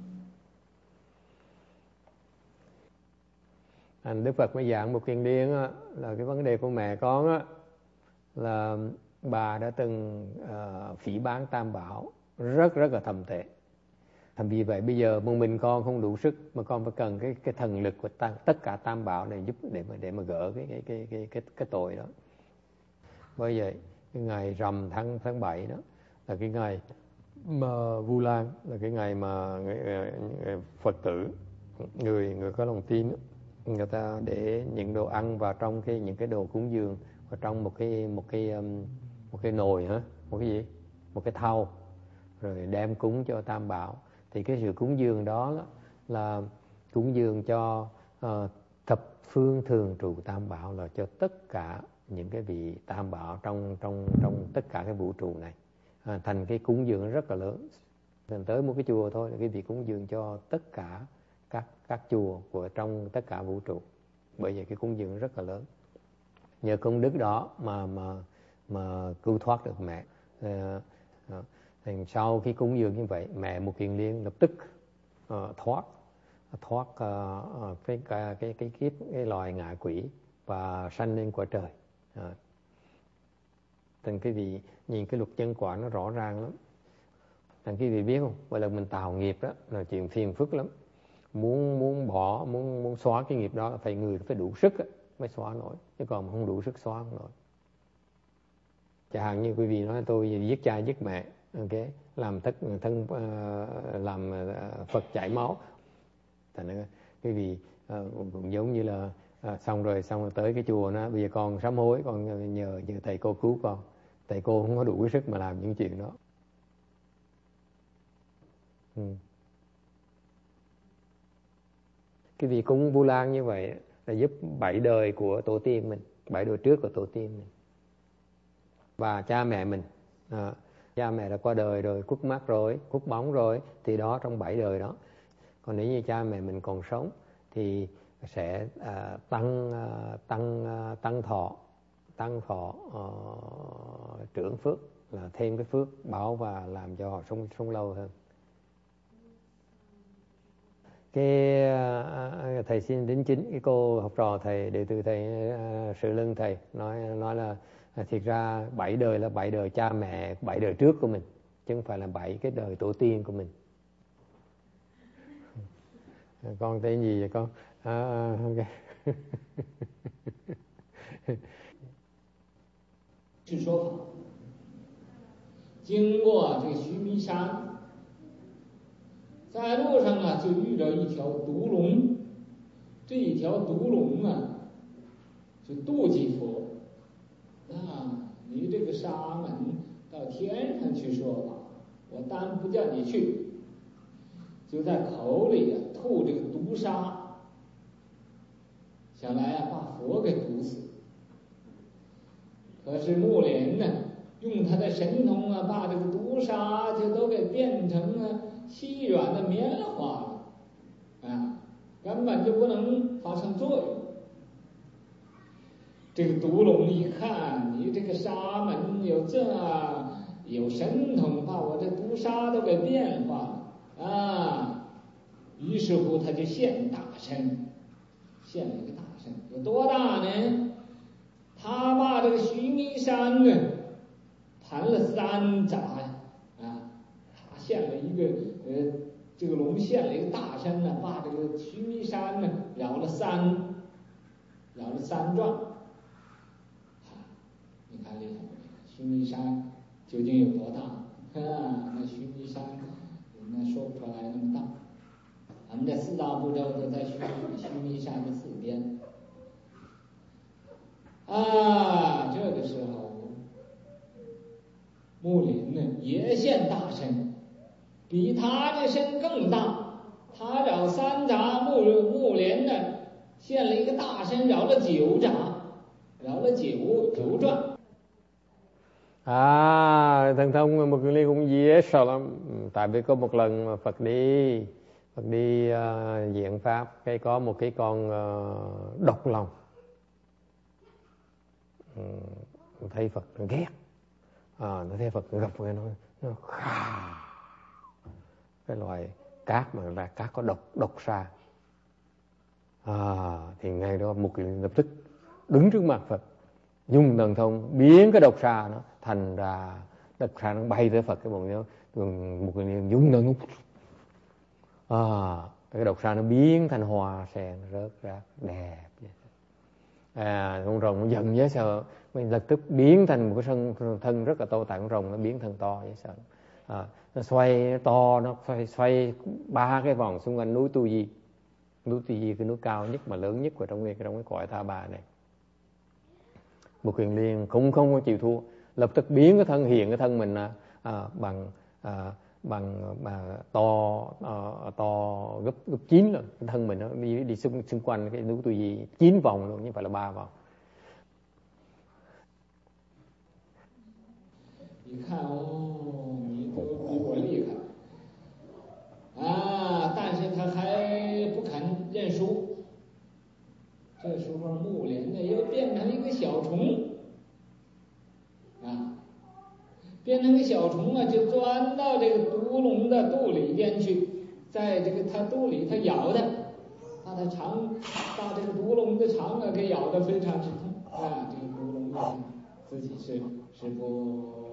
Đức Phật mới giảng Một Kiền Liên là cái vấn đề của mẹ con là bà đã từng phỉ báng Tam Bảo rất là thậm tệ. Vì vậy bây giờ một mình con không đủ sức, mà con phải cần cái thần lực của tất cả tam bảo này giúp để mà gỡ cái tội đó. Bởi vậy cái ngày rằm tháng 7 đó là cái ngày mà Vu Lan, là cái ngày mà Phật tử, người có lòng tin đó, người ta để những đồ ăn vào trong những cái đồ cúng dường, vào trong một cái nồi hả, một cái gì, một cái thau, rồi đem cúng cho tam bảo. Thì cái sự cúng dường đó là cúng dường cho thập phương thường trụ tam bảo, là cho tất cả những cái vị tam bảo trong tất cả cái vũ trụ này. Thành cái cúng dường rất là lớn. Thành tới một cái chùa thôi là cái vị cúng dường cho tất cả các chùa của trong tất cả vũ trụ. Bởi vậy cái cúng dường rất là lớn. Nhờ công đức đó mà cứu thoát được mẹ. Thì sau khi cúng dường như vậy, mẹ Mục Kiền Liên lập tức thoát cái kiếp cái loài ngạ quỷ và sanh lên cõi trời. Thành cái vị nhìn cái luật nhân quả nó rõ ràng lắm. Thành cái vị biết không, mỗi lần mình tạo nghiệp đó là chuyện phiền phức lắm. Muốn xóa cái nghiệp đó phải người phải đủ sức mới xóa nổi, chứ còn không đủ sức xóa không nổi. Chẳng hạn như quý vị nói tôi giết cha giết mẹ, okay, làm làm Phật chảy máu. Thành ra quý vị cũng giống như là xong rồi tới cái chùa nó, bây giờ con sám hối, con nhờ thầy cô cứu con. Thầy cô không có đủ sức mà làm những chuyện đó. Cái vị cúng Vu Lan như vậy là giúp 7 đời của tổ tiên mình, 7 đời trước của tổ tiên mình và cha mẹ mình. Cha mẹ đã qua đời rồi, khuất mắt rồi, khuất bóng rồi, thì đó trong 7 đời đó. Còn nếu như cha mẹ mình còn sống thì sẽ tăng thọ trưởng phước, là thêm cái phước báo và làm cho họ sống lâu hơn. Cái thầy xin đính chính, cái cô học trò thầy, đệ tử thầy Sự Lân thầy nói là thiệt ra 7 đời là 7 đời cha mẹ, 7 đời trước của mình, chứ không phải là 7 cái đời tổ tiên của mình. Con tên gì vậy con? Okay. 是说法，经过这个须弥山，在路上啊，就遇到一条毒龙。这一条毒龙啊，就妒忌佛你这个沙门到天上去说法，我当不叫你去，就在口里吐这个毒沙，想来把佛给毒死。可是木莲呢，用他的神通把这个毒沙就都给变成细软的棉花了，根本就不能发生作用。这个毒龙一看你这个沙门有神通，把我这毒沙都给变化了于是乎他就现大身，现了一个大身，有多大呢？他把这个须弥山呢盘了3匝他现了一个这个龙现了一个大身呢，把这个须弥山呢绕了3转。你看这个须弥山究竟有多大？那须弥山那说不出来那么大。咱们这4大部洲都在须弥山的4边。这个时候木林呢也现大身，比他这身更大。他绕3匝，木莲呢现了一个大身，绕了9匝，绕了9转。 Thần thông Mục Kiền Liên cũng dễ sợ lắm. Tại vì có một lần mà Phật đi diện pháp, cái có một cái con độc lòng. Thấy Phật nó ghét, nó thấy Phật gặp người nó cái loài cát mà là cát có độc xa. Thì ngay đó Mục Kiền Liên lập tức đứng trước mặt Phật, dùng thần thông biến cái độc xa nó thành ra độc xa nó bay tới Phật. Cái bụng Mục Kiền Liên dùng thần cái độc sa nó biến thành hoa sen rớt ra đẹp. Con rồng nó giận dễ sợ, mình lập tức biến thành một cái thân rất là to. Tại con rồng nó biến thân to dễ sợ. Nó xoay to, nó xoay 3 cái vòng xung quanh núi Tu Di. Núi Tu Di cái núi cao nhất mà lớn nhất vào trong cái cõi Tha Bà này. Một Kiền Liên cũng không có chịu thua, lập tức biến cái thân, hiện cái thân mình bằng to gấp 9 lần. Cái thân mình nó đi xung quanh cái núi Tu Di 9 vòng luôn, chứ không phải là 3 vòng. 你看哦，你都比我厉害啊！但是他还不肯认输。这时候木莲呢又变成一个小虫啊，变成个小虫啊，就钻到这个毒龙的肚里边去，在这个它肚里，它咬的，把它肠，把这个毒龙的肠啊给咬得非常之痛啊！这个毒龙啊，自己是不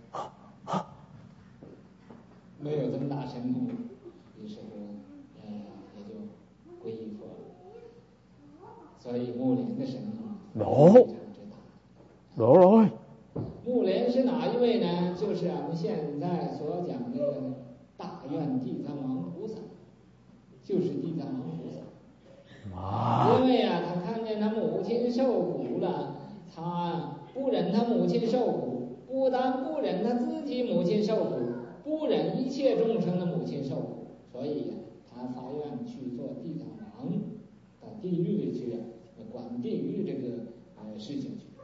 没有这么大神通，于是乎，也就皈依佛了。所以木莲的神通非常之大。 Đổ rồi。 木莲是哪一位呢？就是我们现在所讲的大愿地藏王菩萨，就是地藏王菩萨。因为他看见他母亲受苦了，他不忍他母亲受苦，不但不忍他自己母亲受苦，不忍一切众生的母亲受苦，所以他发愿去做地藏王，到地狱里去管地狱这个事情去。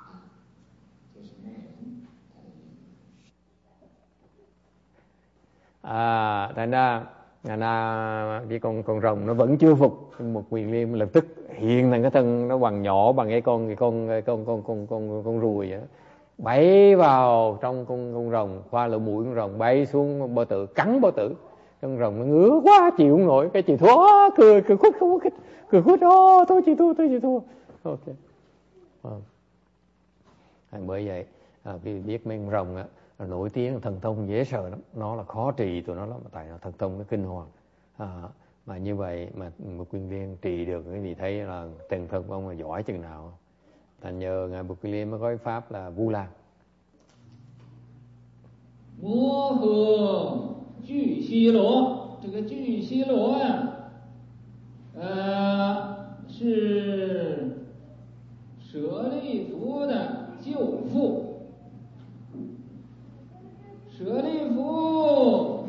Thành ra cái con rồng nó vẫn chưa phục. Một Quyền Liên lập tức hiện thành cái thân nó bằng nhỏ bằng cái con ruồi vậy đó. Bay vào trong con rồng, qua lỗ mũi con rồng, bay xuống bao tử, cắn bao tử. Con rồng nó ngứa quá chịu không nổi, cái chịu thua, cười khuất không có cười khuất, tôi chịu thua. Ok. Bởi vậy vì biết mấy con rồng á nổi tiếng thần thông dễ sợ lắm, nó là khó trì tụi nó lắm, tại nó thần thông nó kinh hoàng. Mà như vậy mà một Quyền Liên trì được, cái gì thấy là thần thông của ông là giỏi chừng nào. Thành nhờ ngài Bụt Quyền Liên mới có cái pháp là Vu Lan. 摩诃俱熹罗，这个俱熹罗呀，是舍利弗的舅父。舍利弗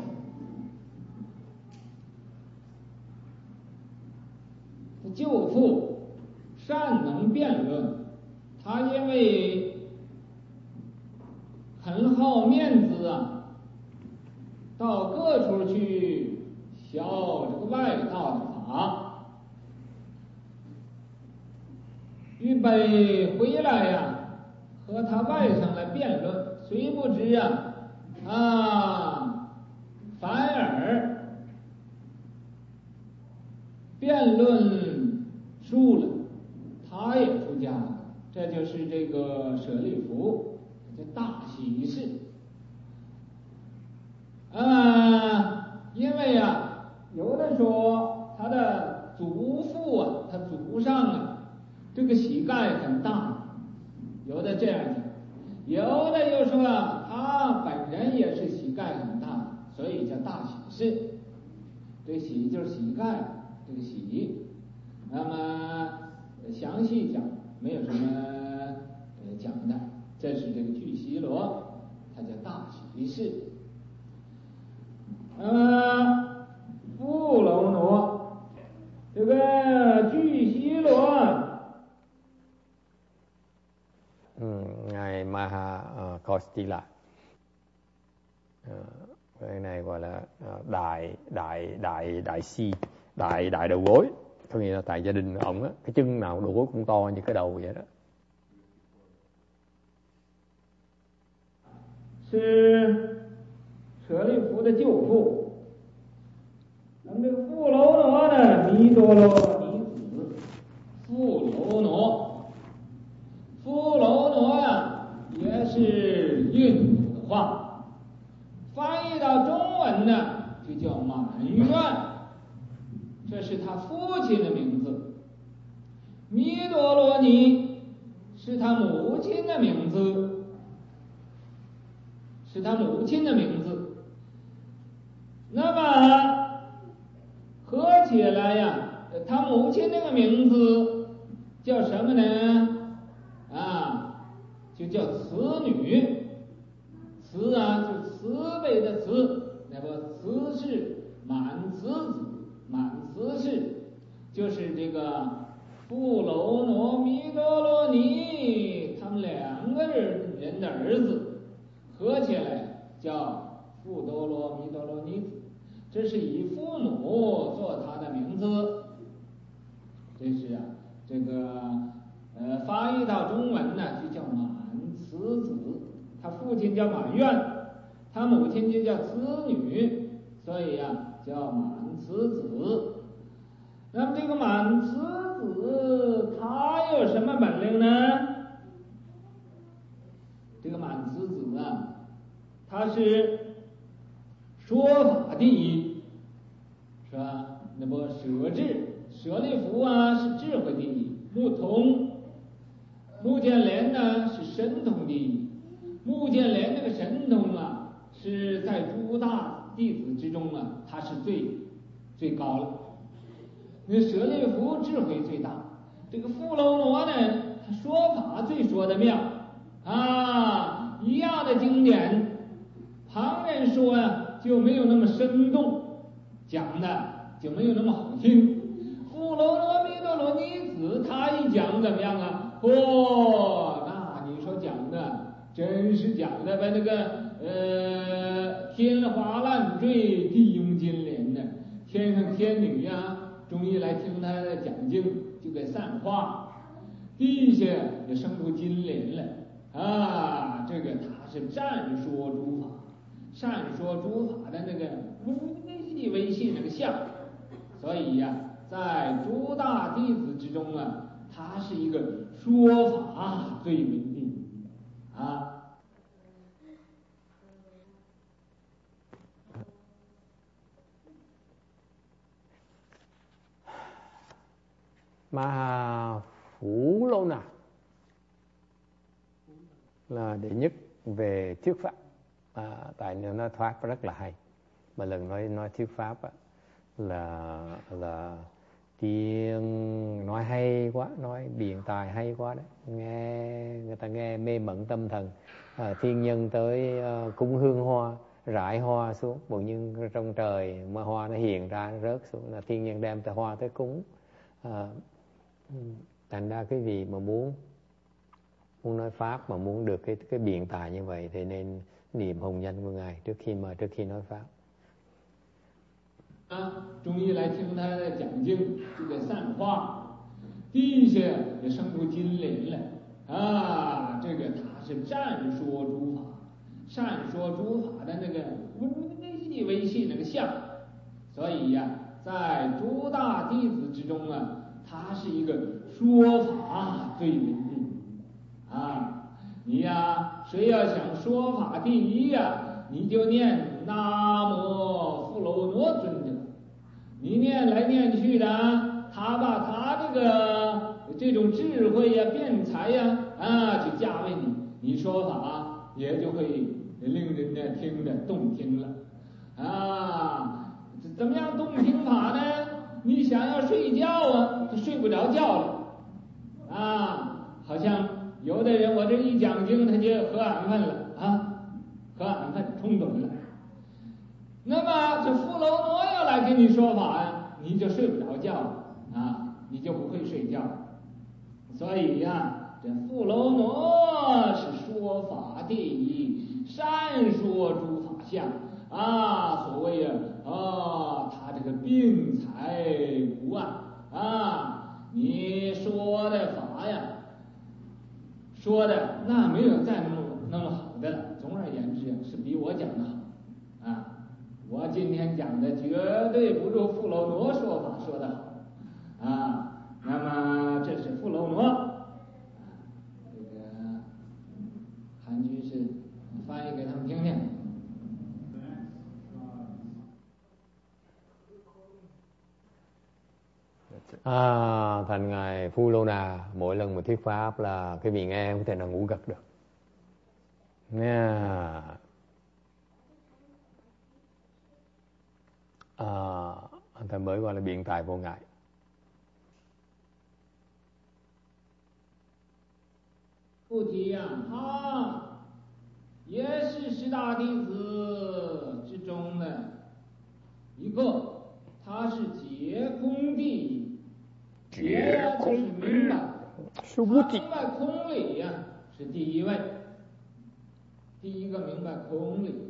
舅父善能辩论，他因为很好面子啊，到各处去销这个外道的法，预备回来呀，和他外甥来辩论，谁不知反而辩论输了，他也出家了。这就是这个舍利弗，叫大喜事。因为有的说他的祖父他祖上这个膝盖很大，有的这样讲，有的又说他本人也是膝盖很大，所以叫大喜事。这喜就是膝盖，这个喜。那么详细讲没有什么讲的，这是这个俱熹罗，它叫大喜事。富楼罗，这个俱熹罗 ngài Maha Kostila, cái này gọi là đại si, đại đầu gối, có nghĩa là tại gia đình ổng cái chân nào đầu gối cũng to như cái đầu vậy đó. 是舍利弗的舅父。咱们这个富楼罗呢，弥多罗尼子，富楼罗，富楼罗也是印度的话，翻译到中文呢就叫满愿。 多罗尼是他母亲的名字，是他母亲的名字。那么合起来呀，他母亲那个名字叫什么呢？就叫慈女。慈就慈悲的慈，那么慈氏满慈子，满慈氏就是这个富楼那弥多罗尼他们2个人的儿子，合起来叫富多罗弥多罗尼子，这是以父母做他的名字。这是这个翻译到中文呢就叫满慈子，他父亲叫满愿，他母亲就叫慈女，所以叫满慈子。那么这个满慈子他有什么本领呢？这个满慈子他是说法第一，是吧？那么舍利弗是智慧第一，目通目犍连是神通第一。目犍连那个神通是在诸大弟子之中他是最高了。那舍利弗智慧最大，这个富楼那呢，他说法最说得妙一样的经典，旁人说就没有那么生动，讲的就没有那么好听。富楼那弥多罗尼子他一讲怎么样那你说讲的真是讲的把那个天花乱坠，地涌金莲的，天上天女终于来听他的讲经，就给散化，地下也生出金莲来这个他是善说诸法，善说诸法的那个微细那个相，所以在诸大弟子之中他是一个说法最为第一 Ma Phủ Lâu Na là đệ nhất về thuyết pháp, tại nó thoát rất là hay. Mà lần nói thuyết pháp là tiếng nói hay quá, nói biện tài hay quá đấy, nghe người ta nghe mê mẩn tâm thần. Thiên nhân tới cúng hương hoa, rải hoa xuống, bỗng nhiên trong trời mà hoa nó hiện ra, nó rớt xuống, là thiên nhân đem hoa tới cúng. Thành ra cái gì mà muốn nói pháp mà muốn được cái biện tài như vậy thì nên niệm hồng danh của Ngài trước khi nói pháp. 中医来听他的讲经，就给散化，地下也生出金莲来这个他是善说诸法，善说诸法的那个微细那个相，所以在诸大弟子之中他是一个说法最为第一你谁要想说法第一你就念南无富楼那尊者，你念来念去的他把他这种智慧辩才去加为你说法也就会令人家听得动听了怎么样动听法呢？你想要睡觉他睡不着觉了好像有的人我这一讲经他就喝俺饭了喝俺饭冲盹了。那么这富楼那要来跟你说法你就睡不着觉了你就不会睡觉。所以这富楼那是说法第一，善说诸法相所谓他这个病才无你说的法说的那没有再那么好的了。总而言之是比我讲的好我今天讲的绝对不如富楼那说法说的好那么这是富楼那这个韩居士翻译给他们听听。 thành ngài Phu Lô Na, mỗi lần mà thuyết pháp là cái vị nghe không thể nào ngủ gật được nha. Thành mới gọi là biện tài vô ngại. 菩提呀，他也是十大弟子之中的一个，他是解空第一。解呀就是明白，他明白空理呀是第一位，第一个明白空理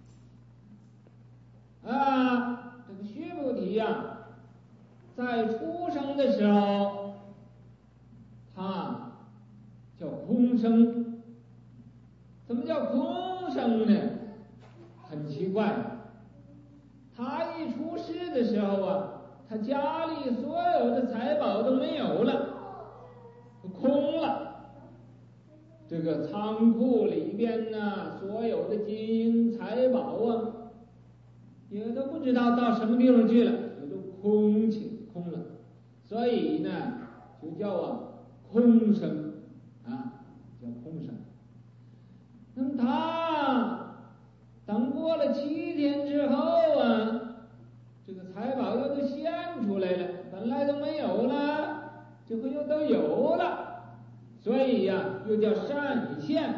的。这个须菩提呀，在出生的时候，他叫空生。怎么叫空生呢？很奇怪，他一出世的时候啊，他家里所有的财宝都没有了，空了。这个仓库里边呢，所有的金银财宝啊，也都不知道到什么地方去了，也都空了。所以呢，就叫空生叫空生。那么他等过了7天之后啊，这个财宝又都现出来了，本来都没有了，这回又都有了，所以呀，又叫善现，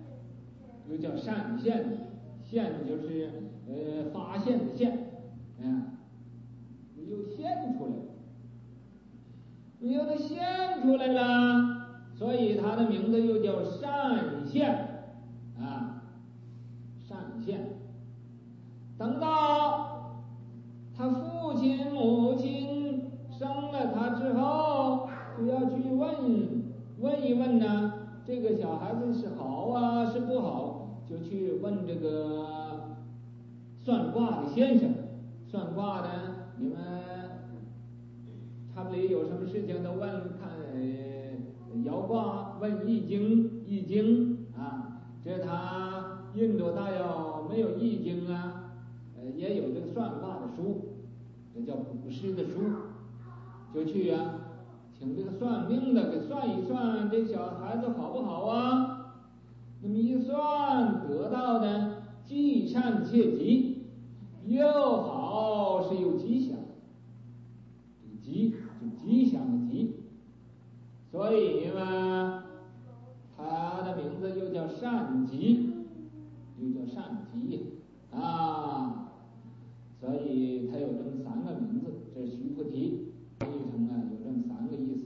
现就是发现的现，又现出来了，又都现出来了，所以他的名字又叫善现。善现。等到他父亲母亲生了他之后，就要去问一问呢，这个小孩子是好啊是不好，就去问这个算卦的先生。算卦呢，你们差不多有什么事情都问看摇卦，问易经这他印度大要没有易经也有这个算卦的书，这叫卜师的书，就去请这个算命的给算一算，这小孩子好不好啊？那么一算得到的既善且吉，又好是有吉祥，这个吉就吉祥的吉，所以嘛，他的名字又叫善吉。所以他有这么3个名字，这是须菩提译成有这么3个意思。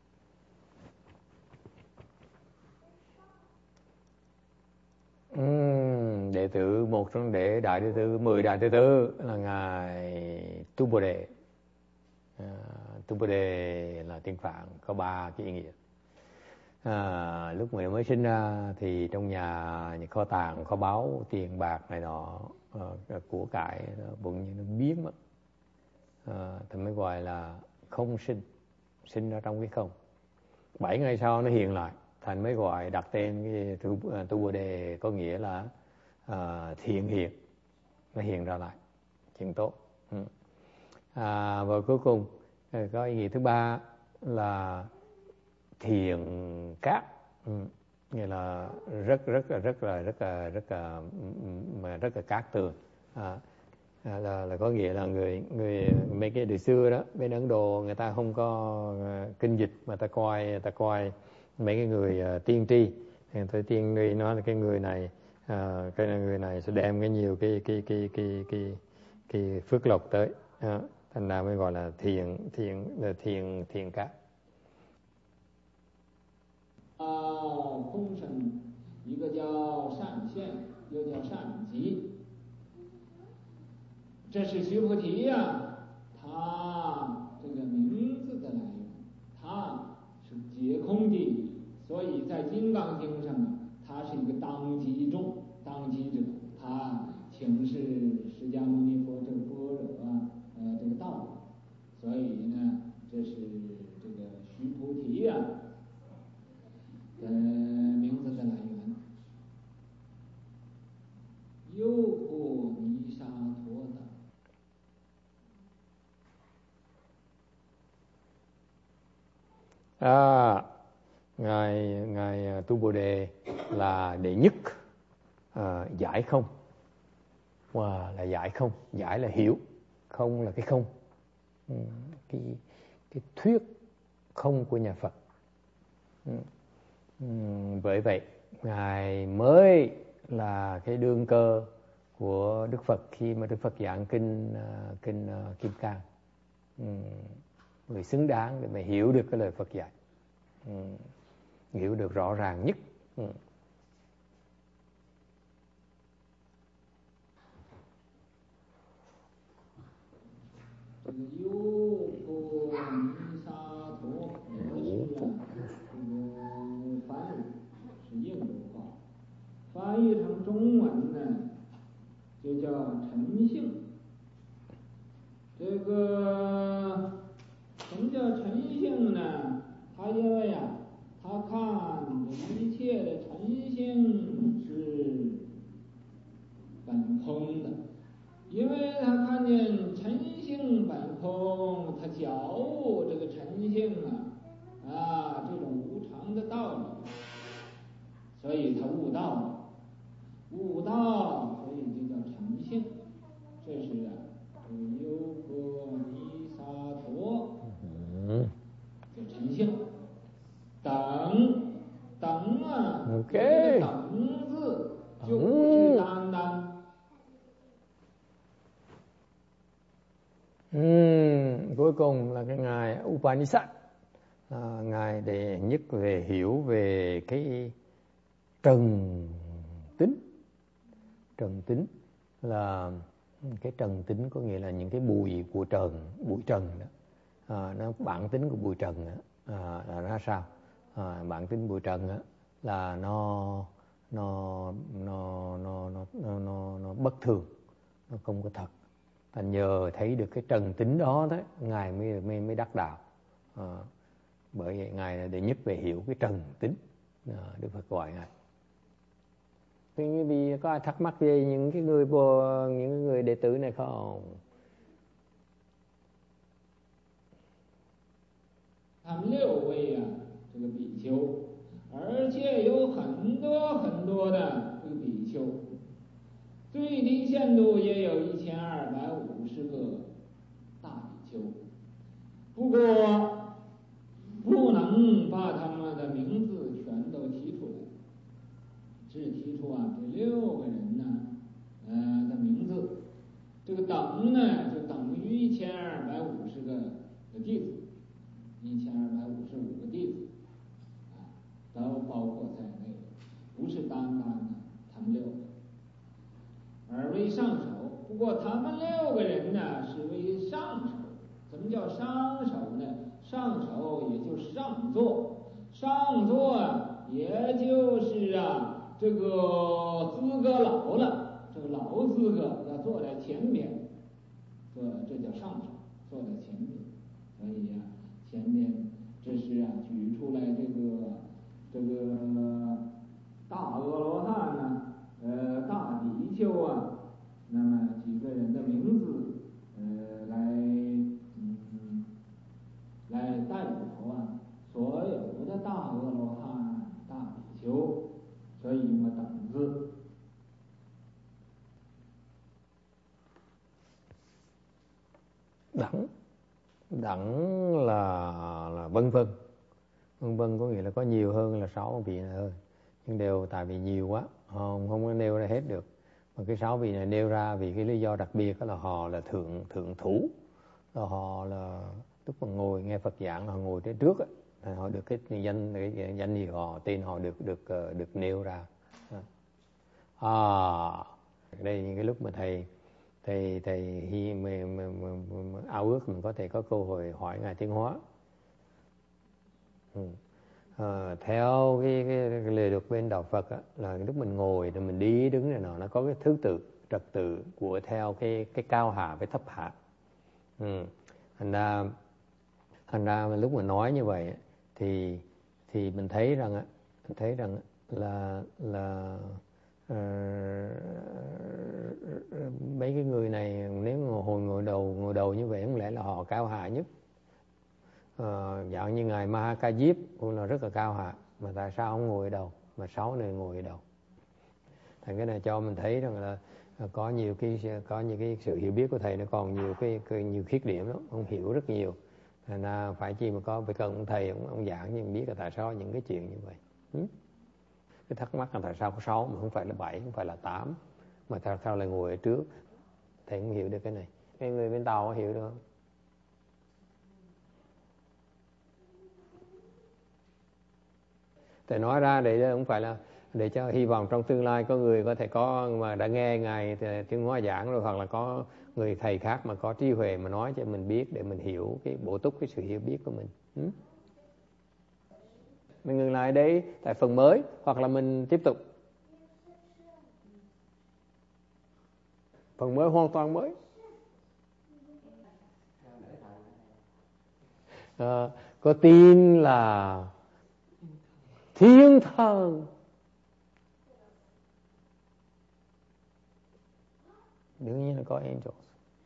Đệ tử, một trong đại đệ tử, 10 đại đệ tử là ngài Tu Bồ Đề. Tu Bồ Đề là tiếng Phạn, có 3 cái ý nghĩa. Lúc mới sinh ra thì trong nhà kho tàng, kho báu, tiền bạc này nọ, của cải bụng như nó biến mất. Thì mới gọi là không sinh ra trong cái không. 7 ngày sau nó hiện lại, thành mới gọi đặt tên cái Tu Bồ Đề, có nghĩa là thiện hiện, nó hiện ra lại chuyện tốt. Và cuối cùng có ý nghĩa thứ 3 là thiện cát, nghĩa là rất là cát tường. Là có nghĩa là người mấy cái đời xưa đó, bên Ấn Độ người ta không có kinh dịch mà ta coi mấy cái người tiên tri, thì tôi tiên tri nói là cái người này sẽ đem cái nhiều cái phước lộc tới, thành ra mới gọi là thiện cát. 空生，一个叫善现，又叫善吉。这是须菩提他这个名字的来源，他是解空第一，所以在《金刚经》上他是一个当机者，他请示释迦牟尼佛这个般若这个道理，所以呢，这是这个须菩提名字的来源。优婆尼沙陀的。 ngài Tu Bồ Đề là đệ nhất giải không. Là giải không, giải là hiểu, không là cái không. Cái thuyết không của nhà Phật. Bởi vậy ngài mới là cái đương cơ của Đức Phật khi mà Đức Phật giảng kinh Kim Cang. Người xứng đáng để mà hiểu được cái lời Phật dạy, hiểu được rõ ràng nhất. Phát译成中文呢，就叫诚信。这个什么叫诚信呢？他因为他看一切的诚信是本空的，因为他看见诚信本空，他觉悟这个诚信这种无常的道理，所以他悟道了。悟道，所以就叫诚信。这是优婆尼萨陀，叫诚信。等这个等字就不是单单。 Cuối cùng là cái ngài Upanishad, ngài đệ nhất về hiểu về cái trần tính. Trần tính là cái trần tính có nghĩa là những cái bụi của bụi trần đó. Nó bản tính của bụi trần đó, là nó sao? Bản tính bụi trần đó, là nó bất thường, nó không có thật. Thành nhờ thấy được cái trần tính đó ngài mới đắc đạo. Bởi vậy ngài là đệ nhất về hiểu cái trần tính. Đức Phật gọi ngài. Vì có ai thắc mắc về những người đệ tử này không? 他们6位这个比丘，而且有很多很多的这个比丘，最低限度也有1250个大比丘。不过不能把他们的名字全都提出来，只提出这6个人的名字。这个等呢，就等于1250个弟子，1255个弟子，都包括在内，不是单单他们6个。而为上首，不过他们6个人呢是为上首。什么叫上首呢？上首也就是上座，上座也就是这个资格老了，这个老资格要坐在前边，这叫上首，坐在前边。所以前边这是举出来这个大阿罗汉大比丘那么几个人的名字来代表所有的大阿罗汉、大比丘，所以用了等字。 Đẳng là vân vân. Vân vân có nghĩa là có nhiều hơn là 6 vị này thôi. Nhưng đều tại vì nhiều quá, không có nêu ra hết được. Mà cái 6 vị này nêu ra vì cái lý do đặc biệt là họ là thượng thủ. Là họ là lúc mà ngồi nghe Phật giảng là họ ngồi trên trước họ được cái danh hiệu họ, tên họ được nêu ra. Đây những cái lúc mà thầy ao ước mình có thể có cơ hội hỏi ngài Tiến Hóa. Theo cái lề luật bên đạo Phật là lúc mình ngồi rồi mình đi đứng này nó có cái thứ tự trật tự của theo cái cao hạ với thấp hạ. Thành ra lúc mà nói như vậy thì mình thấy rằng là mấy cái người này nếu ngồi đầu như vậy không lẽ là họ cao hạ nhất. Dạng như ngài Mahakajip cũng là rất là cao hạ, mà tại sao ông ngồi ở đầu, mà 6 người ngồi ở đầu? Thành cái này cho mình thấy rằng là có nhiều cái sự hiểu biết của thầy nó còn nhiều khuyết điểm lắm, ông hiểu rất nhiều. Thành ra phải chi mà phải cần ông thầy ông giảng nhưng biết là tại sao những cái chuyện như vậy. Cái thắc mắc là tại sao có 6 mà không phải là 7, không phải là 8, mà tại sao lại ngồi ở trước? Thầy không hiểu được cái này. Cái người bên Tàu có hiểu được không? Thầy nói ra để không phải là để cho hy vọng trong tương lai có người có thể có mà đã nghe ngài Tiến Hóa giảng rồi, hoặc là có người thầy khác mà có trí huệ mà nói cho mình biết để mình hiểu cái bổ túc cái sự hiểu biết của mình. Mình ngừng lại đấy tại phần mới, hoặc là mình tiếp tục phần mới hoàn toàn mới. Có tin là thiên thần, đương nhiên là có angels.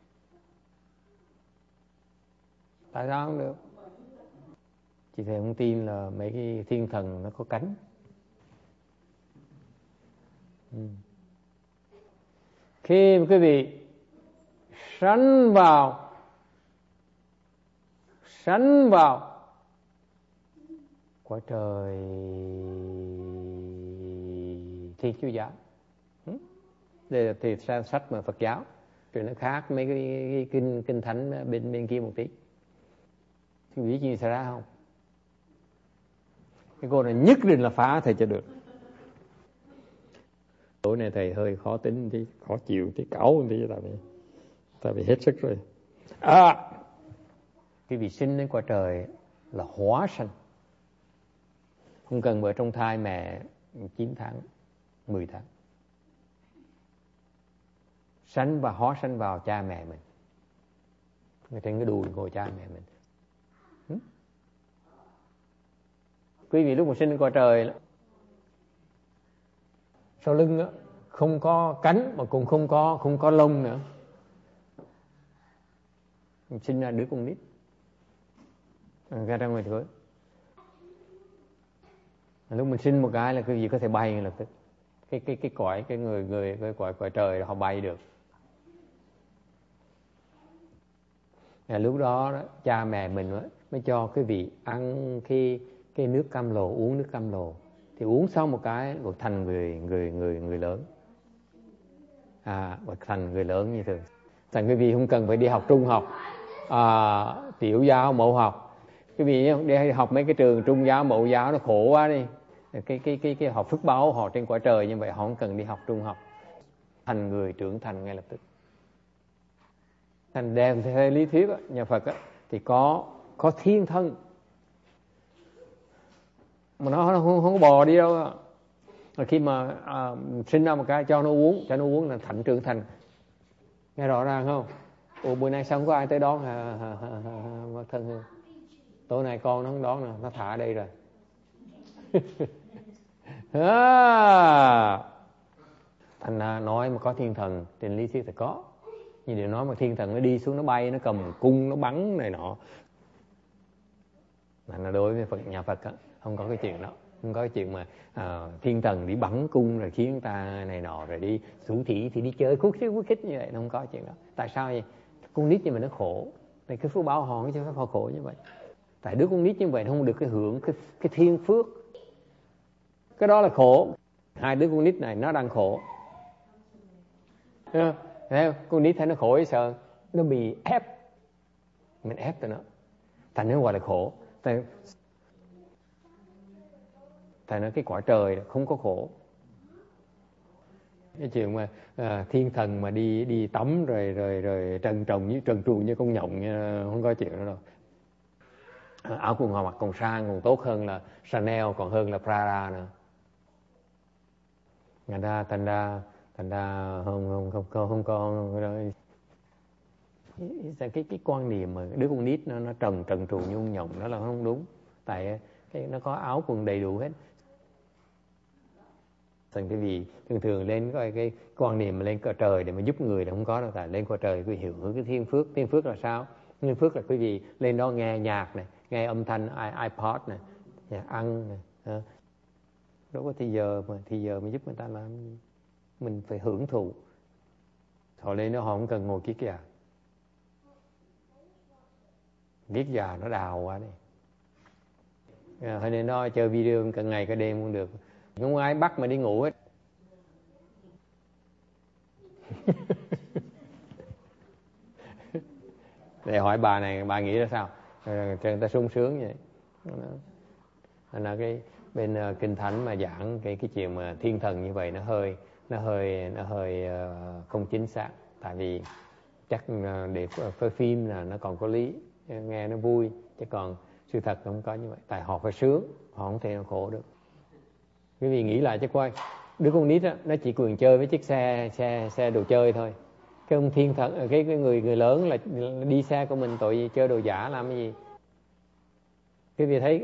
Tại sao không được? Chị thầy không tin là mấy cái thiên thần nó có cánh. Khi mà quý vị sánh vào quả trời Thiên Chúa giáo, đây là thì sách mà Phật giáo, rồi nó khác mấy cái kinh thánh bên kia một tí. Quý vị biết gì xảy ra không? Cái cô này nhất định là phá thầy cho được. Tối nay thầy hơi khó tính tí, khó chịu tí, cáu tí, tại vì hết sức rồi. Quý vị sinh đến quả trời là hóa sanh, không cần ở trong thai mẹ 9 tháng, 10 tháng. Sanh và hóa sanh vào cha mẹ mình, ở trên cái đùi ngồi cha mẹ mình. Quý vị lúc mà sinh qua trời, sau lưng đó, không có cánh mà cũng không có lông nữa. Mình sinh ra đứa con nít, ra ngoài thôi. Lúc mình sinh một cái là quý vị có thể bay ngay lập tức. Cái cõi, cái cõi trời họ bay được. Lúc đó cha mẹ mình mới cho quý vị ăn cái nước cam lồ, uống nước cam lồ. Thì uống xong một cái rồi thành người lớn. Thành người lớn như thường. Thành quý vị không cần phải đi học trung học, tiểu giáo, mẫu học. Quý vị đi học mấy cái trường trung giáo, mẫu giáo nó khổ quá đi. Cái học phước báo họ trên quả trời như vậy, họ không cần đi học trung học. Thành người trưởng thành ngay lập tức. Thành đem theo lý thuyết nhà Phật thì có thiên thân, mà nó không có bò đi đâu. Rồi khi mà sinh ra một cái cho nó uống là thành trưởng thành. Nghe rõ ràng không? Bữa nay sao không có ai tới đón thân Hương? Tối nay con nó không đón nè, nó thả ở đây rồi. Thành ra nói mà có thiên thần trên lý thuyết thì có. Nhưng điều nói mà thiên thần nó đi xuống, nó bay, nó cầm cung, nó bắn này nọ. Mà đối với nhà Phật không có cái chuyện đó. Không có cái chuyện mà thiên thần đi bắn cung rồi khiến ta này nọ, rồi đi xuống thì đi chơi khúc khích như vậy. Không có chuyện đó. Tại sao vậy? Con nít như vậy nó khổ. Tại cái phước báo họ chứ họ khổ như vậy. Tại đứa con nít như vậy nó không được cái hưởng cái thiên phước. Cái đó là khổ. Hai đứa con nít này nó đang khổ. Thấy không? Con nít thấy nó khổ hay sợ? Nó bị ép. Mình ép tụi nó. Thành nó gọi là khổ. Tại nó cái quả trời không có khổ. Cái chuyện mà thiên thần mà đi tắm rồi trần truồng như con nhộng, không có chuyện đó đâu. Áo quần họ mặc còn sang, còn tốt hơn là Chanel, còn hơn là Prada nữa. Thành ra không có cái quan niệm mà đứa con nít nó trần truồng như con nhộng đó là không đúng. Tại nó có áo quần đầy đủ hết. Thành cái gì thường lên cái quan niệm mà lên cõi trời để mà giúp người thì không có đâu. Tại lên cõi trời quý vị hiểu cái thiên phước là sao? Thiên phước là quý vị lên đó nghe nhạc này, nghe âm thanh iPod này, ăn này, đâu có thì giờ mà giúp người ta làm gì. Mình phải hưởng thụ. Họ lên nó họ không cần ngồi kiết già. Kiết già nó đào quá đây. Cho nên nó chơi video cả ngày cả đêm cũng được. Không ai bắt mà đi ngủ hết. Để hỏi bà này, bà nghĩ ra sao? Người ta sung sướng vậy. Là cái bên kinh thánh mà giảng cái chuyện mà thiên thần như vậy nó hơi không chính xác. Tại vì chắc để phơi phim là nó còn có lý, nghe nó vui, chứ còn sự thật không có như vậy. Tại họ phải sướng, họ không thể nào khổ được. Quý vị nghĩ lại chứ coi, đứa con nít đó, nó chỉ quyền chơi với chiếc xe đồ chơi thôi. Cái ông thiên thần, cái người lớn là đi xe của mình, tội gì chơi đồ giả làm cái gì. Quý vị thấy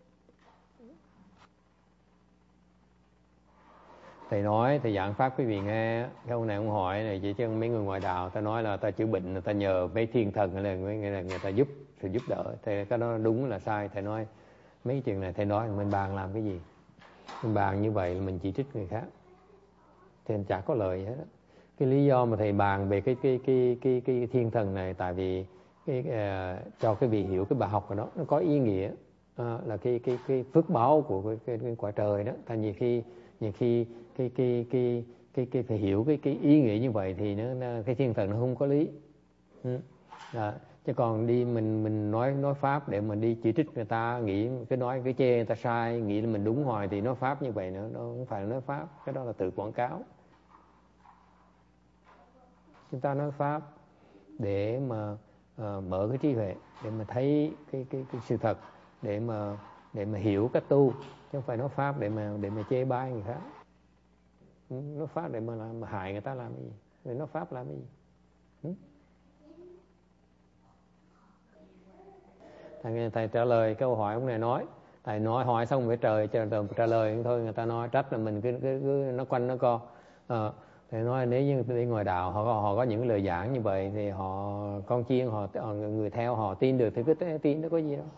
thầy nói, thầy giảng pháp quý vị nghe, cái ông này ông hỏi này, chỉ cho mấy người ngoại đạo, ta nói là ta chữa bệnh, ta nhờ mấy thiên thần hay là người ta giúp đỡ. Thì cái đó đúng là sai. Thầy nói mấy chuyện này, thầy nói mình bàn làm cái gì? Mình bàn như vậy là mình chỉ trích người khác, thì chả có lợi gì hết đó. Cái lý do mà thầy bàn về cái thiên thần này, tại vì cho cái vị hiểu cái bài học của nó có ý nghĩa, là cái phước báo của cái quả trời đó. Thành nhiều khi cái phải hiểu cái ý nghĩa như vậy thì cái thiên thần nó không có lý. Chứ còn đi mình nói pháp để mình đi chỉ trích người ta, nghĩ cái chê người ta sai, nghĩ là mình đúng hoài thì nói pháp như vậy nữa, nó không phải là nói pháp, cái đó là tự quảng cáo. Chúng ta nói pháp để mà mở cái trí huệ, để mà thấy cái sự thật, để mà hiểu cách tu, chứ không phải nói pháp để mà chê bai người khác. Nói pháp để mà hại người ta làm cái gì? Để nói pháp làm cái gì? Thầy trả lời câu hỏi ông này nói, thầy nói hỏi xong phải trả lời thôi. Người ta nói trách là mình cứ nó quanh nó co. Thầy nói nếu như đi ngoài đạo họ có những lời giảng như vậy thì con chiên người theo họ tin được thì cứ tin, nó có gì đâu.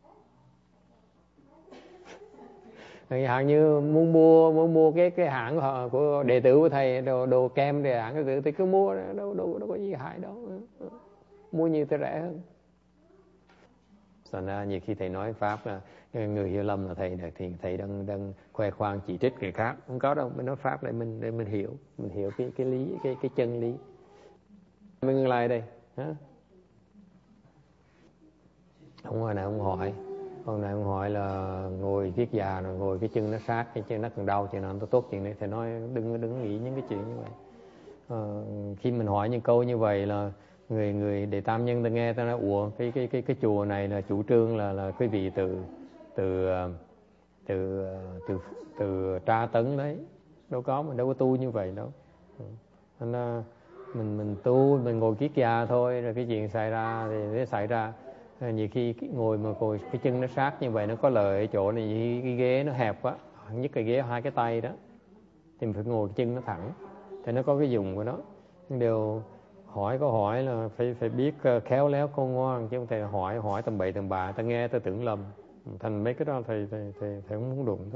Hạng như muốn mua cái hãng của đệ tử của thầy, đồ kem để hãng đệ tử thì cứ mua, đâu có gì hại đâu. Mua nhiều thì rẻ hơn. Thành ra nhiều khi thầy nói pháp là người hiểu lầm là thầy thì thầy đang khoe khoang chỉ trích người khác, không có đâu. Mình nói pháp để mình hiểu cái lý, cái chân lý. Mình ngừng lại đây. Ông này ông hỏi là ngồi viết già rồi ngồi cái chân nó sát, cái chân nó còn đau, chuyện nào nó tốt, chuyện này thầy nói đừng nghĩ những cái chuyện như vậy. Khi mình hỏi những câu như vậy là người đệ tam nhân ta nghe ta nói ủa cái chùa này là chủ trương là quý vị từ tra tấn đấy, đâu có tu như vậy đâu. Nên mình tu, mình ngồi kiết già thôi, rồi cái chuyện xảy ra thì nó xảy ra. Nhiều khi ngồi cái chân nó sát như vậy nó có lợi ở chỗ này, cái ghế nó hẹp quá, nhất cái ghế hai cái tay đó thì mình phải ngồi cái chân nó thẳng, thì nó có cái dùng của nó. Đều hỏi câu hỏi là phải biết khéo léo khôn ngoan, chứ không thể hỏi tầm bậy tầm bạ, ta nghe ta tưởng lầm, thành mấy cái đó thầy không muốn đụng.